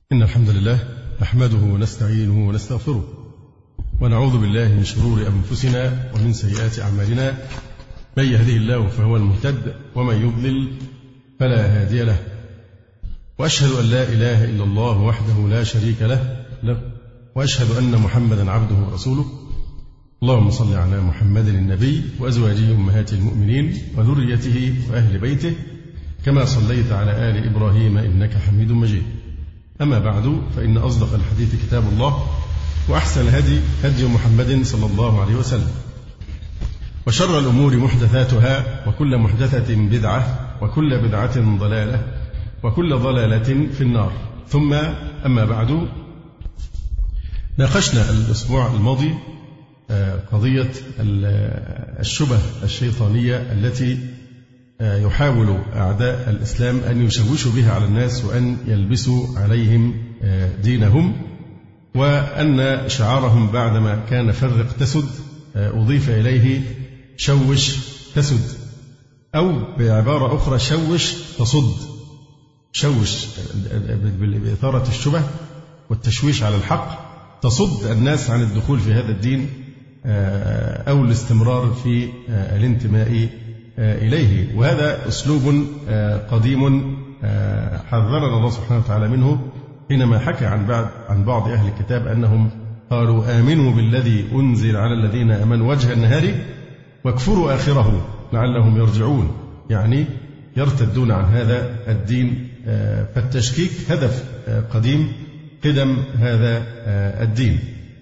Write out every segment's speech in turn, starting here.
إن الحمد لله نحمده ونستعينه ونستغفره ونعوذ بالله من شرور أنفسنا ومن سيئات أعمالنا. من يهده الله فهو المهتد ومن يضلل فلا هادي له، وأشهد أن لا إله إلا الله وحده لا شريك له وأشهد أن محمدا عبده ورسوله. اللهم صل على محمد النبي وأزواجه أمهات المؤمنين وذريته وأهل بيته كما صليت على آل إبراهيم إنك حميد مجيد. أما بعد، فإن أصدق الحديث كتاب الله، وأحسن الهدي هدي محمد صلى الله عليه وسلم، وشر الأمور محدثاتها، وكل محدثة بدعة، وكل بدعة ضلالة، وكل ضلالة في النار. ثم أما بعد، ناقشنا الأسبوع الماضي قضية الشبه الشيطانية التي يحاول أعداء الإسلام أن يشوشوا بها على الناس وأن يلبسوا عليهم دينهم، وأن شعارهم بعدما كان فرق تسد أضيف إليه شوش تسد، أو بعبارة أخرى شوش تصد. شوش بإثارة الشبه والتشويش على الحق تصد الناس عن الدخول في هذا الدين أو الاستمرار في الانتماء إليه. وهذا أسلوب قديم حذرنا الله سبحانه وتعالى منه حينما حكى عن بعض أهل الكتاب أنهم قالوا آمنوا بالذي أنزل على الذين آمنوا وجه النهار واكفروا آخره لعلهم يرجعون، يعني يرتدون عن هذا الدين. فالتشكيك هدف قديم قدم هذا الدين.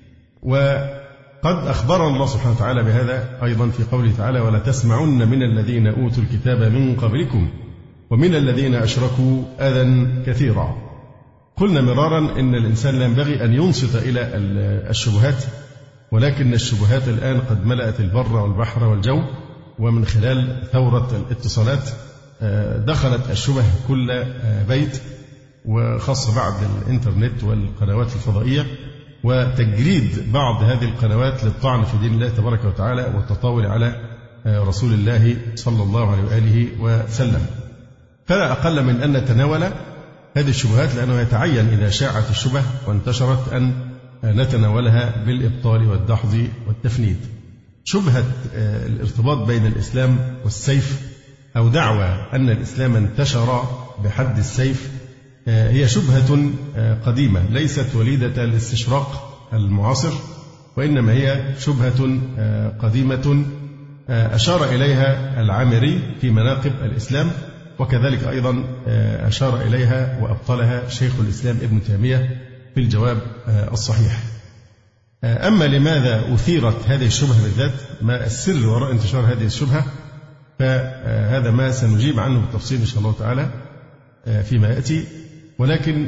وقد أخبرنا الله سبحانه وتعالى بهذا أيضا في قوله تعالى: ولا تسمعن من الذين أوتوا الكتاب من قبلكم ومن الذين أشركوا أذى كثيرا. قلنا مرارا إن الإنسان لا ينبغي أن ينصت إلى الشبهات، ولكن الشبهات الآن قد ملأت البر والبحر والجو، ومن خلال ثورة الاتصالات دخلت الشبه كل بيت، وخاصة بعد الإنترنت والقنوات الفضائية وتجريد بعض هذه القنوات للطعن في دين الله تبارك وتعالى والتطاول على رسول الله صلى الله عليه وآله وسلم. فلا أقل من أن نتناول هذه الشبهات، لأنه يتعين إذا شاعت الشبه وانتشرت أن نتناولها بالإبطال والدحض والتفنيد. شبهة الارتباط بين الإسلام والسيف، أو دعوى أن الإسلام انتشر بحد السيف، هي شبهة قديمة ليست وليدة الاستشراق المعاصر، وإنما هي شبهة قديمة أشار إليها العامري في مناقب الإسلام، وكذلك أيضا أشار إليها وأبطلها شيخ الإسلام ابن تيمية في الجواب الصحيح. أما لماذا أثيرت هذه الشبهة بالذات، ما السر وراء انتشار هذه الشبهة، فهذا ما سنجيب عنه بالتفصيل إن شاء الله تعالى فيما يأتي. ولكن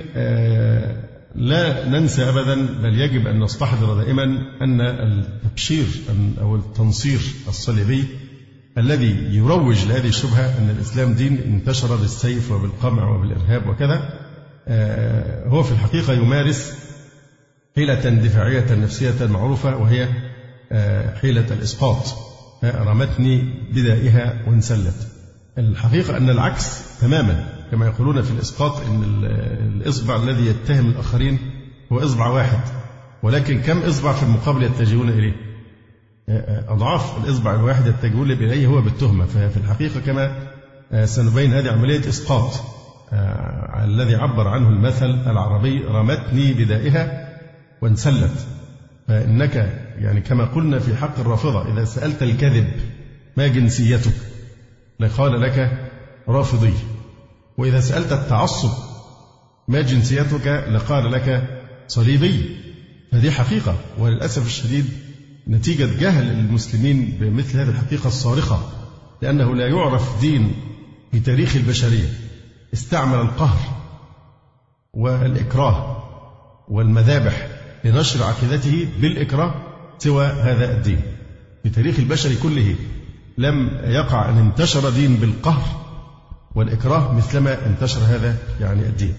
لا ننسى أبدا، بل يجب أن نستحضر دائما أن التبشير أو التنصير الصليبي الذي يروج لهذه الشبهة أن الإسلام دين انتشر بالسيف وبالقمع وبالإرهاب وكذا، هو في الحقيقة يمارس حيلة دفاعية نفسية معروفة، وهي حيلة الإسقاط. رمتني بدائها وانسلت. الحقيقة أن العكس تماما، كما يقولون في الإسقاط إن الإصبع الذي يتهم الآخرين هو إصبع واحد، ولكن كم إصبع في المقابل يتجهون إليه؟ أضعاف الإصبع الواحد يتجهون إليه هو بالتهمة. ففي الحقيقة كما سنبين هذه عملية إسقاط الذي عبر عنه المثل العربي: رمتني بدائها وانسلت. فإنك يعني كما قلنا في حق الرافضة، إذا سألت الكذب ما جنسيتك لقال لك رافضي، وإذا سألت التعصب ما جنسيتك لقال لك صليبي. هذه حقيقة، وللأسف الشديد نتيجة جهل المسلمين بمثل هذه الحقيقة الصارخة، لأنه لا يعرف دين في تاريخ البشرية استعمل القهر والإكراه والمذابح لنشر عقيدته بالإكراه سوى هذا الدين. في تاريخ البشر كله لم يقع أن انتشر دين بالقهر والإكراه مثلما انتشر هذا يعني الدين.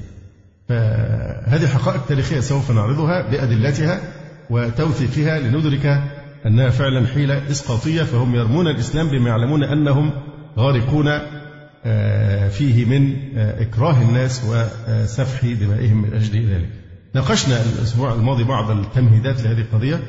فهذه حقائق تاريخية سوف نعرضها بأدلتها وتوثيقها لندرك أنها فعلا حيلة إسقاطية. فهم يرمون الإسلام بما يعلمون أنهم غارقون فيه من إكراه الناس وسفح دمائهم من أجل ذلك. ناقشنا الأسبوع الماضي بعض التمهيدات لهذه القضية،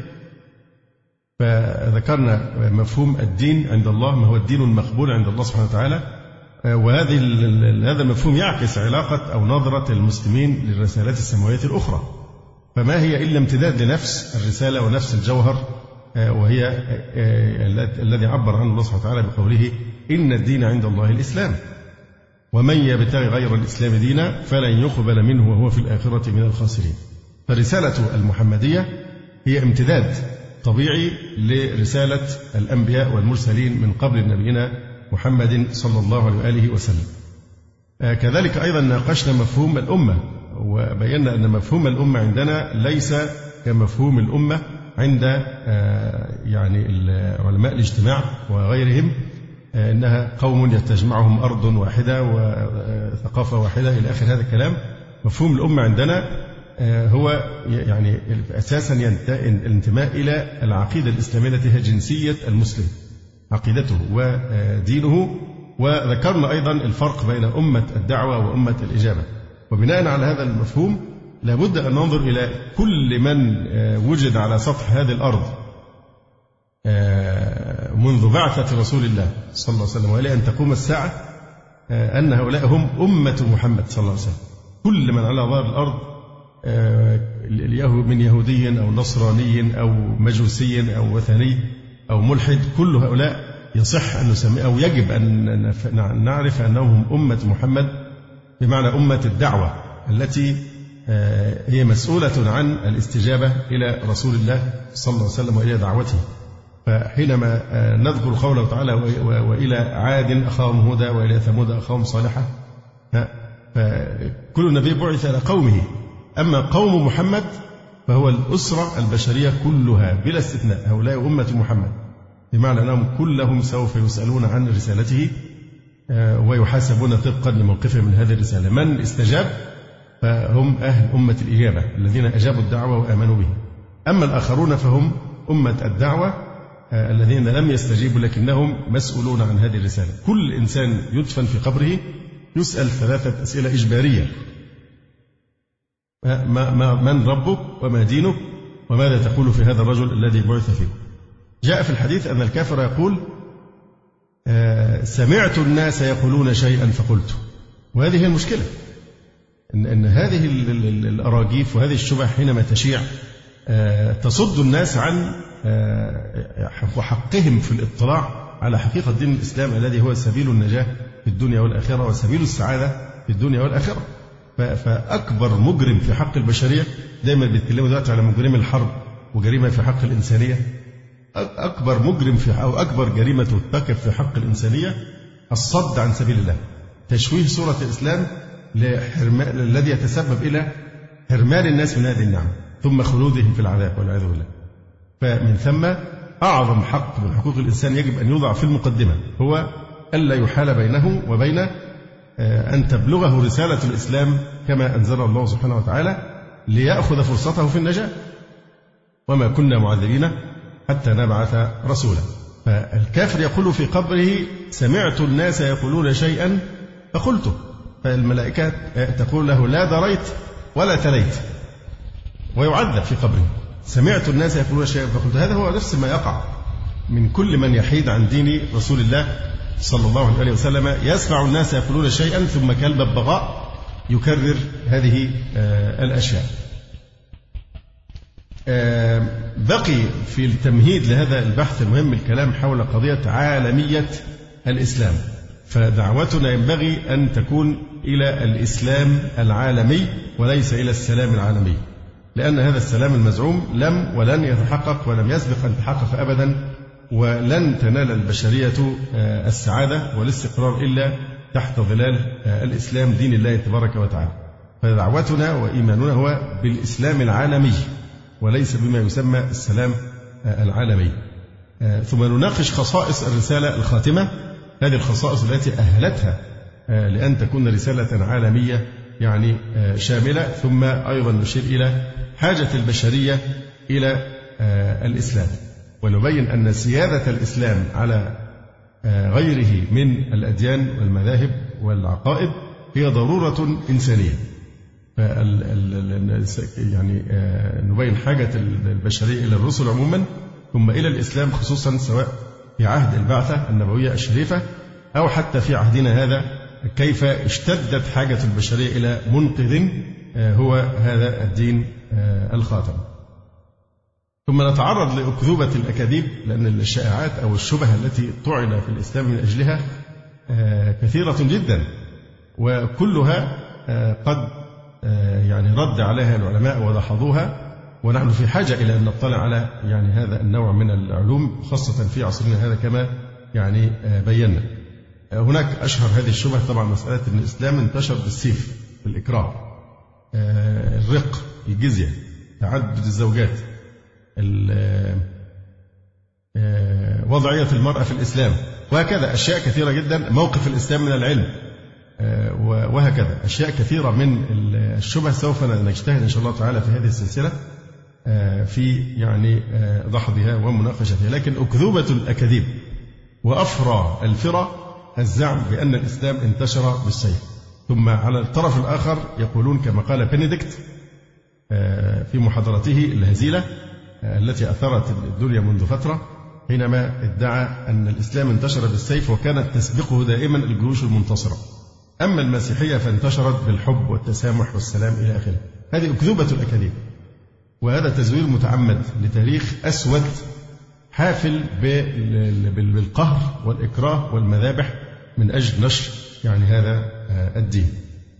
فذكرنا مفهوم الدين عند الله، ما هو الدين المقبول عند الله سبحانه وتعالى، هذا المفهوم يعكس علاقة أو نظرة المسلمين للرسالات السماوية الأخرى، فما هي إلا امتداد لنفس الرسالة ونفس الجوهر، وهي الذي عبر عنه الله سبحانه وتعالى بقوله إن الدين عند الله الإسلام ومن يبتغي غير الإسلام دينا فلن يقبل منه وهو في الآخرة من الخاسرين. فالرسالة المحمدية هي امتداد طبيعي لرسالة الأنبياء والمرسلين من قبل نبينا محمد صلى الله عليه وآله وسلم. كذلك أيضا ناقشنا مفهوم الأمة، وبينا أن مفهوم الأمة عندنا ليس كمفهوم الأمة عند يعني علماء الاجتماع وغيرهم، إنها قوم يتجمعهم أرض واحدة وثقافة واحدة إلى آخر هذا الكلام. مفهوم الأمة عندنا هو يعني أساسا الانتماء إلى العقيدة الإسلامية التي هي جنسية المسلم، عقيدته ودينه. وذكرنا أيضا الفرق بين أمة الدعوة وأمة الإجابة. وبناء على هذا المفهوم لابد أن ننظر إلى كل من وجد على سطح هذه الأرض منذ بعثة رسول الله صلى الله عليه وسلم وإلى أن تقوم الساعة، أن هؤلاء هم أمة محمد صلى الله عليه وسلم. كل من على ظهر الأرض من يهودي أو نصراني أو مجوسي أو وثني أو ملحد، كل هؤلاء يصح أن نسمي أو يجب أن نعرف أنهم أمة محمد، بمعنى أمة الدعوة التي هي مسؤولة عن الاستجابة إلى رسول الله صلى الله عليه وسلم وإلى دعوته. فحينما نذكر قوله تعالى وإلى عاد أخاهم هودا وإلى ثمود أخاهم صالحا، فكل نبي بعث إلى قومه، أما قوم محمد فهو الأسرة البشرية كلها بلا استثناء، هؤلاء أمة محمد، بمعنى أنهم كلهم سوف يسألون عن رسالته ويحاسبون طبقا لموقفهم من هذه الرسالة. من استجاب فهم أهل أمة الإجابة الذين أجابوا الدعوة وآمنوا به، أما الآخرون فهم أمة الدعوة الذين لم يستجيبوا لكنهم مسؤولون عن هذه الرسالة. كل إنسان يدفن في قبره يسأل 3 أسئلة إجبارية: من ربك وما دينك وماذا تقول في هذا الرجل الذي بعث فيه. جاء في الحديث أن الكافر يقول سمعت الناس يقولون شيئا فقلت. وهذه هي المشكلة، إن هذه الأراجيف وهذه الشبه حينما تشيع تصد الناس عن حقهم في الاطلاع على حقيقة دين الإسلام الذي هو سبيل النجاة في الدنيا والآخرة وسبيل السعادة في الدنيا والآخرة. فأكبر مجرم في حق البشرية، دائما بيتكلموا دلوقتي على مجرم الحرب وجريمة في حق الإنسانية، أكبر مجرم أو أكبر جريمة ترتكب في حق الإنسانية الصد عن سبيل الله، تشويه صورة الإسلام الذي يتسبب إلى حرمان الناس من هذه النعمة ثم خلودهم في العذاب والعياذ بالله. فمن ثم أعظم حق من حقوق الإنسان يجب أن يوضع في المقدمة هو ألا يحال بينه وبين أن تبلغه رسالة الإسلام كما أنزل الله سبحانه وتعالى ليأخذ فرصته في النجاة. وما كنا معذبين حتى نبعث رسولا. فالكافر يقول في قبره سمعت الناس يقولون شيئا فقلته، فالملائكة تقول له لا دريت ولا تليت، ويعذب في قبره. سمعت الناس يقولون شيئا فقلت، هذا هو نفس ما يقع من كل من يحيد عن دين رسول الله صلى الله عليه وسلم. يسمع الناس يقولون شيئا ثم كالببغاء يكرر هذه الأشياء. بقي في التمهيد لهذا البحث المهم الكلام حول قضية عالمية الإسلام. فدعوتنا ينبغي أن تكون إلى الإسلام العالمي وليس إلى السلام العالمي، لأن هذا السلام المزعوم لم ولن يتحقق ولم يسبق أن يتحقق أبدا، ولن تنال البشرية السعادة والاستقرار إلا تحت ظلال الإسلام دين الله تبارك وتعالى. فدعوتنا وإيماننا هو بالإسلام العالمي وليس بما يسمى السلام العالمي. ثم نناقش خصائص الرسالة الخاتمة، هذه الخصائص التي أهلتها لأن تكون رسالة عالمية يعني شاملة. ثم أيضا نشير إلى حاجة البشرية إلى الإسلام، ونبين أن سيادة الإسلام على غيره من الأديان والمذاهب والعقائد هي ضرورة إنسانية. يعني نبين حاجة البشرية إلى الرسل عموما ثم إلى الإسلام خصوصا، سواء في عهد البعثة النبوية الشريفة أو حتى في عهدنا هذا، كيف اشتدت حاجة البشرية إلى منقذ هو هذا الدين الخاتم. ثم نتعرض لأكذوبة الأكاذيب، لأن الشائعات أو الشبه التي طعن في الإسلام من أجلها كثيرة جدا، وكلها قد يعني رد عليها العلماء ودحضوها، ونحن في حاجة إلى أن نطلع على يعني هذا النوع من العلوم خاصة في عصرنا هذا كما يعني بينا. هناك أشهر هذه الشبه طبعا مسألة أن الإسلام انتشر بالسيف، بالإكراه، الرق، الجزية، تعدد الزوجات، وضعية المرأة في الإسلام، وهكذا أشياء كثيرة جدا، موقف الإسلام من العلم، وهكذا أشياء كثيرة من الشبه سوف نجتهد إن شاء الله تعالى في هذه السلسلة في يعني دحضها ومناقشتها. لكن أكذوبة الأكاذيب وأفرى الفرى الزعم بأن الإسلام انتشر بالسيف. ثم على الطرف الآخر يقولون كما قال بنديكت في محاضرته الهزيلة التي أثرت الدنيا منذ فترة، حينما ادعى أن الإسلام انتشر بالسيف وكانت تسبقه دائما الجيوش المنتصرة، أما المسيحية فانتشرت بالحب والتسامح والسلام إلى آخره. هذه أكذوبة الأكاذيب، وهذا تزوير متعمد لتاريخ أسود حافل بالقهر والإكراه والمذابح من أجل نشر يعني هذا الدين.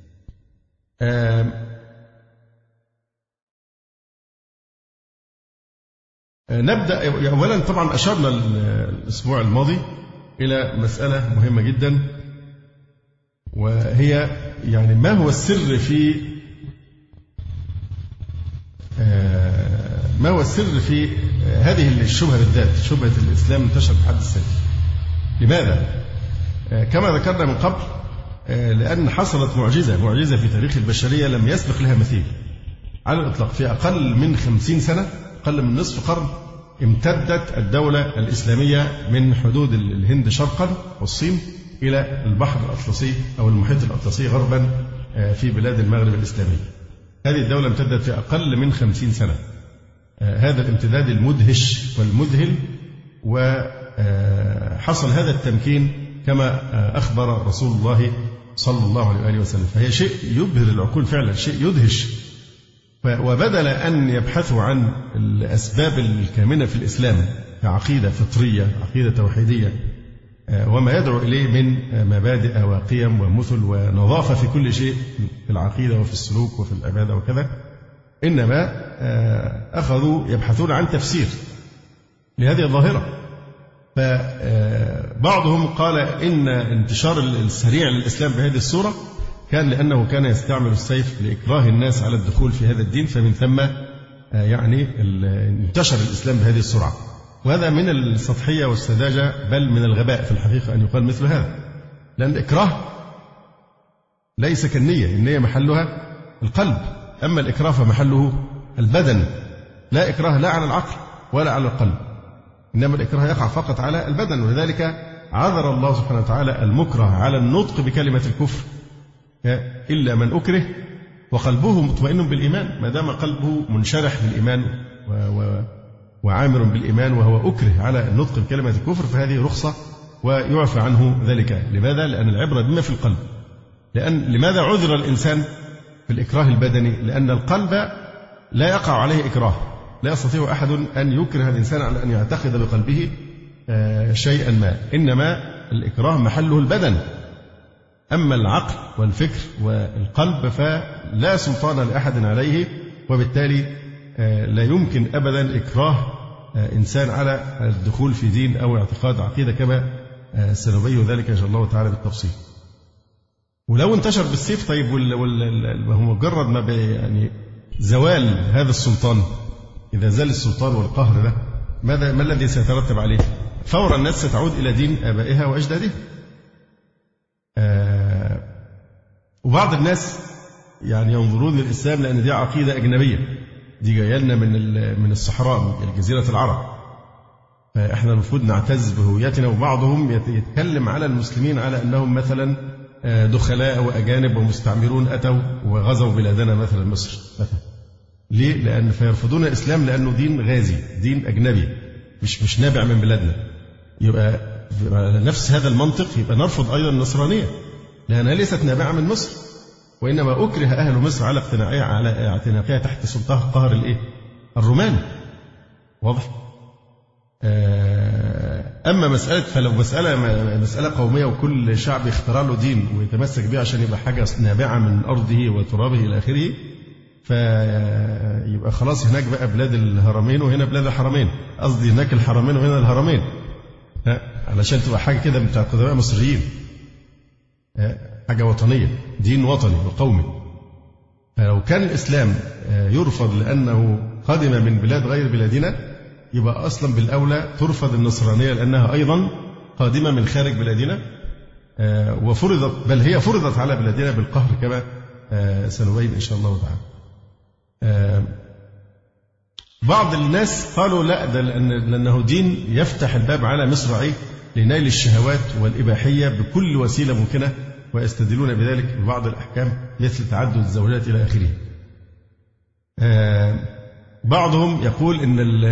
نبدأ. أولا طبعا أشرنا الأسبوع الماضي إلى مسألة مهمة جدا، وهي يعني ما هو السر في هذه الشبهة بالذات، شبهة الإسلام انتشر بحد السيف. لماذا؟ كما ذكرنا من قبل، لأن حصلت معجزة في تاريخ البشرية لم يسبق لها مثيل على الإطلاق. في أقل من 50 سنة، أقل من نصف قرن، امتدت الدولة الإسلامية من حدود الهند شرقا والصين إلى البحر الأطلسي أو المحيط الأطلسي غربا في بلاد المغرب الإسلامي. هذه الدولة امتدت في أقل من 50 سنة. هذا الامتداد المدهش والمذهل، وحصل هذا التمكين كما أخبر رسول الله صلى الله عليه وآله وسلم، فهي شيء يبهر العقول فعلا، شيء يدهش. وبدل أن يبحثوا عن الأسباب الكامنة في الإسلام كعقيدة فطرية، عقيدة توحيدية، وما يدعو إليه من مبادئ وقيم ومثل ونظافة في كل شيء في العقيدة وفي السلوك وفي العبادة وكذا، إنما أخذوا يبحثون عن تفسير لهذه الظاهرة. فبعضهم قال إن انتشار السريع للإسلام بهذه الصورة كان لأنه كان يستعمل السيف لإكراه الناس على الدخول في هذا الدين، فمن ثم يعني انتشر الإسلام بهذه السرعة. وهذا من السطحية والسذاجة، بل من الغباء في الحقيقة أن يقال مثل هذا، لأن الإكراه ليس كالنية، النية محلها القلب، أما الإكراه فمحله البدن. لا إكراه لا على العقل ولا على القلب، إنما الإكراه يقع فقط على البدن. ولذلك عذر الله سبحانه وتعالى المكره على النطق بكلمة الكفر إلا من أكره وقلبه مطمئن بالإيمان. ما دام قلبه منشرح بالإيمان وعامر بالإيمان وهو أكره على النطق بكلمة الكفر، فهذه رخصة ويعفى عنه ذلك. لماذا؟ لأن العبرة بما في القلب. لماذا عذر الإنسان في الإكراه البدني؟ لأن القلب لا يقع عليه إكراه، لا يستطيع أحد أن يكره الإنسان على أن يعتقد بقلبه شيئا ما، إنما الإكراه محله البدن. أما العقل والفكر والقلب فلا سلطان لأحد عليه، وبالتالي لا يمكن أبدا إكراه إنسان على الدخول في دين أو اعتقاد عقيدة، كما سنبين ذلك إن شاء الله تعالى بالتفصيل. ولو انتشر بالسيف، طيب وهو مجرد ما يعني زوال هذا السلطان، إذا زال السلطان والقهر ده، ما الذي سيترتب عليه؟ فورا الناس ستعود إلى دين آبائها وأجدادها. وبعض الناس يعني ينظرون للإسلام لأن دي عقيدة أجنبية، دي جاية لنا من الصحراء، من جزيرة العرب، فإحنا المفروض نعتز بهويتنا. وبعضهم يتكلم على المسلمين على أنهم مثلا دخلاء وأجانب ومستعمرون أتوا وغزوا بلادنا مثلا مصر مثلا. ليه؟ لأن فيرفضون الإسلام لأنه دين غازي، دين أجنبي مش نابع من بلادنا. يبقى نفس هذا المنطق يبقى نرفض أيضا النصرانية لأنها ليست نابعة من مصر، وإنما أكره أهل مصر على اعتناقها تحت سلطان قهر الرومان. واضح؟ أما مسألة فلو مسألة قومية وكل شعب يخترع له دين ويتمسك به عشان يبقى حاجة نابعة من أرضه وترابه إلى آخره، فيبقى خلاص هناك بقى بلاد الهرمين وهنا بلاد الحرمين، قصدي هناك الحرمين وهنا الهرمين، علشان تبقى حاجة كده بتاع قدماء مصريين، حاجة وطنية، دين وطني وقومي. فلو كان الإسلام يرفض لأنه قادم من بلاد غير بلادنا، يبقى أصلا بالأولى ترفض النصرانية لأنها أيضا قادمة من خارج بلادنا، وفرضت، بل هي فرضت على بلادنا بالقهر كما سنبين إن شاء الله تعالى. بعض الناس قالوا لا، ده لأنه دين يفتح الباب على مصراعيه لنيل الشهوات والإباحية بكل وسيلة ممكنة، ويستدلون بذلك ببعض الأحكام مثل تعدد الزوجات إلى آخره. بعضهم يقول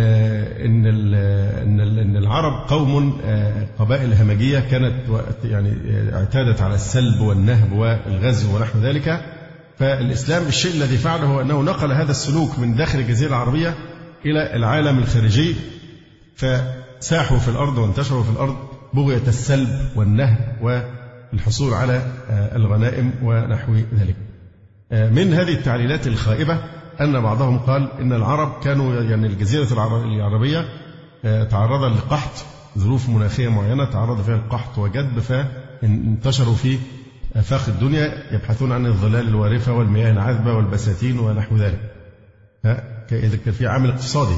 إن العرب قوم قبائل همجية كانت يعني اعتادت على السلب والنهب والغزو ونحو ذلك، فالإسلام الشيء الذي فعله هو أنه نقل هذا السلوك من داخل الجزيرة العربية إلى العالم الخارجي، فساحوا في الأرض وانتشروا في الأرض بغية السلب والنهب والحصول على الغنائم ونحو ذلك. من هذه التعليلات الخائبة أن بعضهم قال إن العرب كانوا، يعني الجزيرة العربية تعرض لقحط، ظروف مناخية معينة تعرض فيها القحط وجدب، فانتشروا في آفاق الدنيا يبحثون عن الظلال الوارفة والمياه العذبة والبساتين ونحو ذلك، إذا كان في عامل اقتصادي،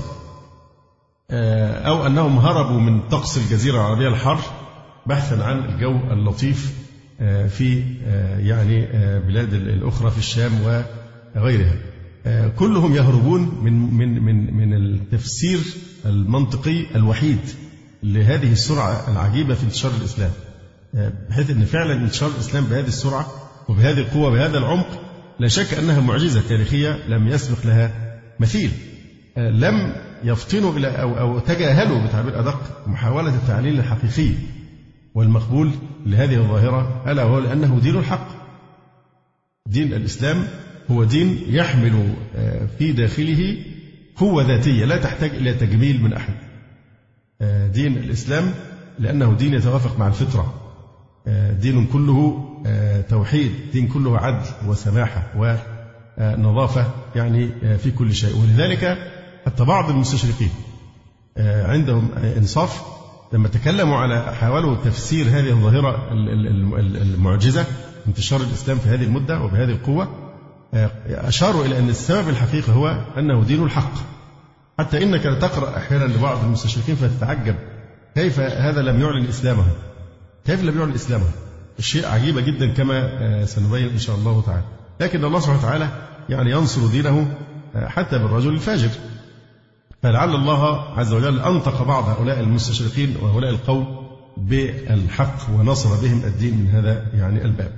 أو أنهم هربوا من طقس الجزيرة العربية الحر بحثا عن الجو اللطيف في يعني بلاد الأخرى في الشام وغيرها. كلهم يهربون من التفسير المنطقي الوحيد لهذه السرعة العجيبة في انتشار الإسلام، بحيث أن فعلا انتشار الإسلام بهذه السرعة وبهذه القوة بهذا العمق لا شك أنها معجزة تاريخية لم يسبق لها مثيل. لم يفطنوا إلى أو تجاهلوا بتعبير أدق محاولة التعليل الحقيقي والمقبول لهذه الظاهرة، ألا وهو لأنه دين الحق. دين الإسلام هو دين يحمل في داخله قوة ذاتية لا تحتاج إلى تجميل من أحد. دين الإسلام لأنه دين يتوافق مع الفطرة، دين كله توحيد، دين كله عدل وسماحة ونظافة يعني في كل شيء. ولذلك حتى بعض المستشرقين عندهم إنصاف لما تكلموا على حاولوا تفسير هذه الظاهرة المعجزة انتشار الإسلام في هذه المدة وبهذه القوة، أشاروا إلى أن السبب الحقيقي هو أنه دين الحق. حتى إنك تقرأ أحيانا لبعض المستشرقين فتتعجب كيف هذا لم يعلن إسلامه، كيف لم يعلن إسلامه. الشيء عجيبة جدا كما سنبين إن شاء الله تعالى. لكن الله سبحانه وتعالى يعني ينصر دينه حتى بالرجل الفاجر، فلعل الله عز وجل أنطق بعض هؤلاء المستشرقين وهؤلاء القوم بالحق ونصر بهم الدين من هذا يعني الباب.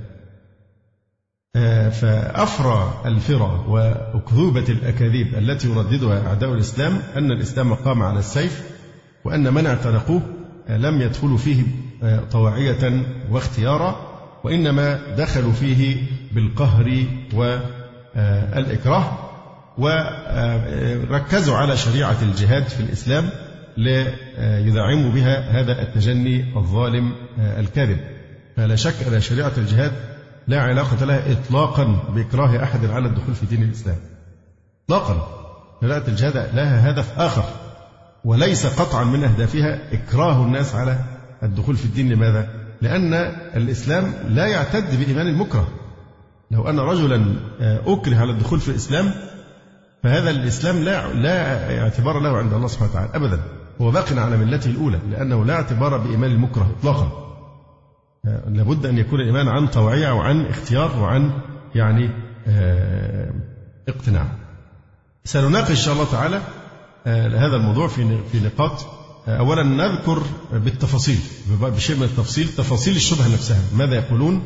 فأفرى الفرى وأكذوبة الأكاذيب التي يرددها أعداء الإسلام أن الإسلام قام على السيف، وأن من اعتنقوه لم يدخلوا فيه طواعية واختيارا، وإنما دخلوا فيه بالقهر والإكراه، وركزوا على شريعة الجهاد في الإسلام ليدعموا بها هذا التجني الظالم الكاذب. فلا شك أن شريعة الجهاد لا علاقة لها إطلاقا بإكراه أحد على الدخول في دين الإسلام إطلاقا. شريعة الجهاد لها هدف آخر، وليس قطعا من أهدافها إكراه الناس على الدخول في الدين. لماذا؟ لأن الإسلام لا يعتد بإيمان المكره. لو أن رجلا أكره على الدخول في الإسلام فهذا الإسلام لا اعتبار له عند الله سبحانه وتعالى أبدا، هو باق على ملته الأولى، لأنه لا اعتبار بإيمان المكره إطلاقا. لابد أن يكون الإيمان عن طوعية وعن اختيار وعن يعني اقتناع. سنناقش إن شاء الله تعالى هذا الموضوع في نقاط. أولا نذكر بالتفاصيل بشيء من التفصيل تفاصيل الشبهة نفسها، ماذا يقولون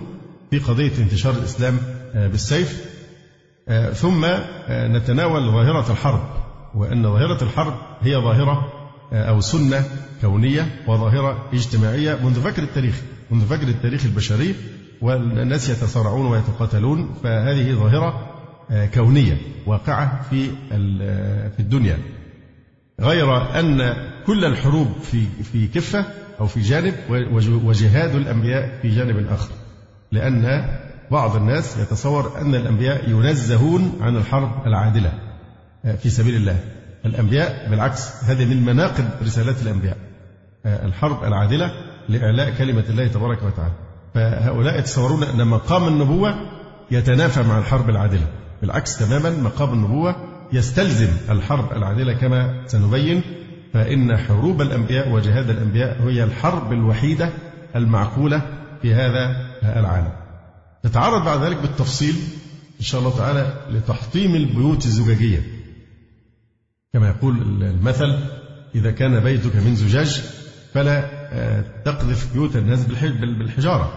في قضية انتشار الإسلام بالسيف. ثم نتناول ظاهرة الحرب، وأن ظاهرة الحرب هي ظاهرة أو سنة كونية وظاهرة اجتماعية منذ فجر التاريخ البشري، والناس يتصارعون ويتقاتلون، فهذه ظاهرة كونية واقعة في الدنيا، غير أن كل الحروب في كفة أو في جانب، وجهاد الأنبياء في جانب آخر، لأن بعض الناس يتصور أن الأنبياء ينزهون عن الحرب العادلة في سبيل الله. الأنبياء بالعكس، هذه من مناقب رسالات الأنبياء، الحرب العادلة لإعلاء كلمة الله تبارك وتعالى. فهؤلاء يتصورون أن مقام النبوة يتنافى مع الحرب العادلة، بالعكس تماما، مقام النبوة يستلزم الحرب العادلة كما سنبين. فإن حروب الأنبياء وجهاد الأنبياء هي الحرب الوحيدة المعقولة في هذا العالم. نتعرض بعد ذلك بالتفصيل إن شاء الله تعالى لتحطيم البيوت الزجاجية، كما يقول المثل: إذا كان بيتك من زجاج فلا تقذف بيوت الناس بالحجارة.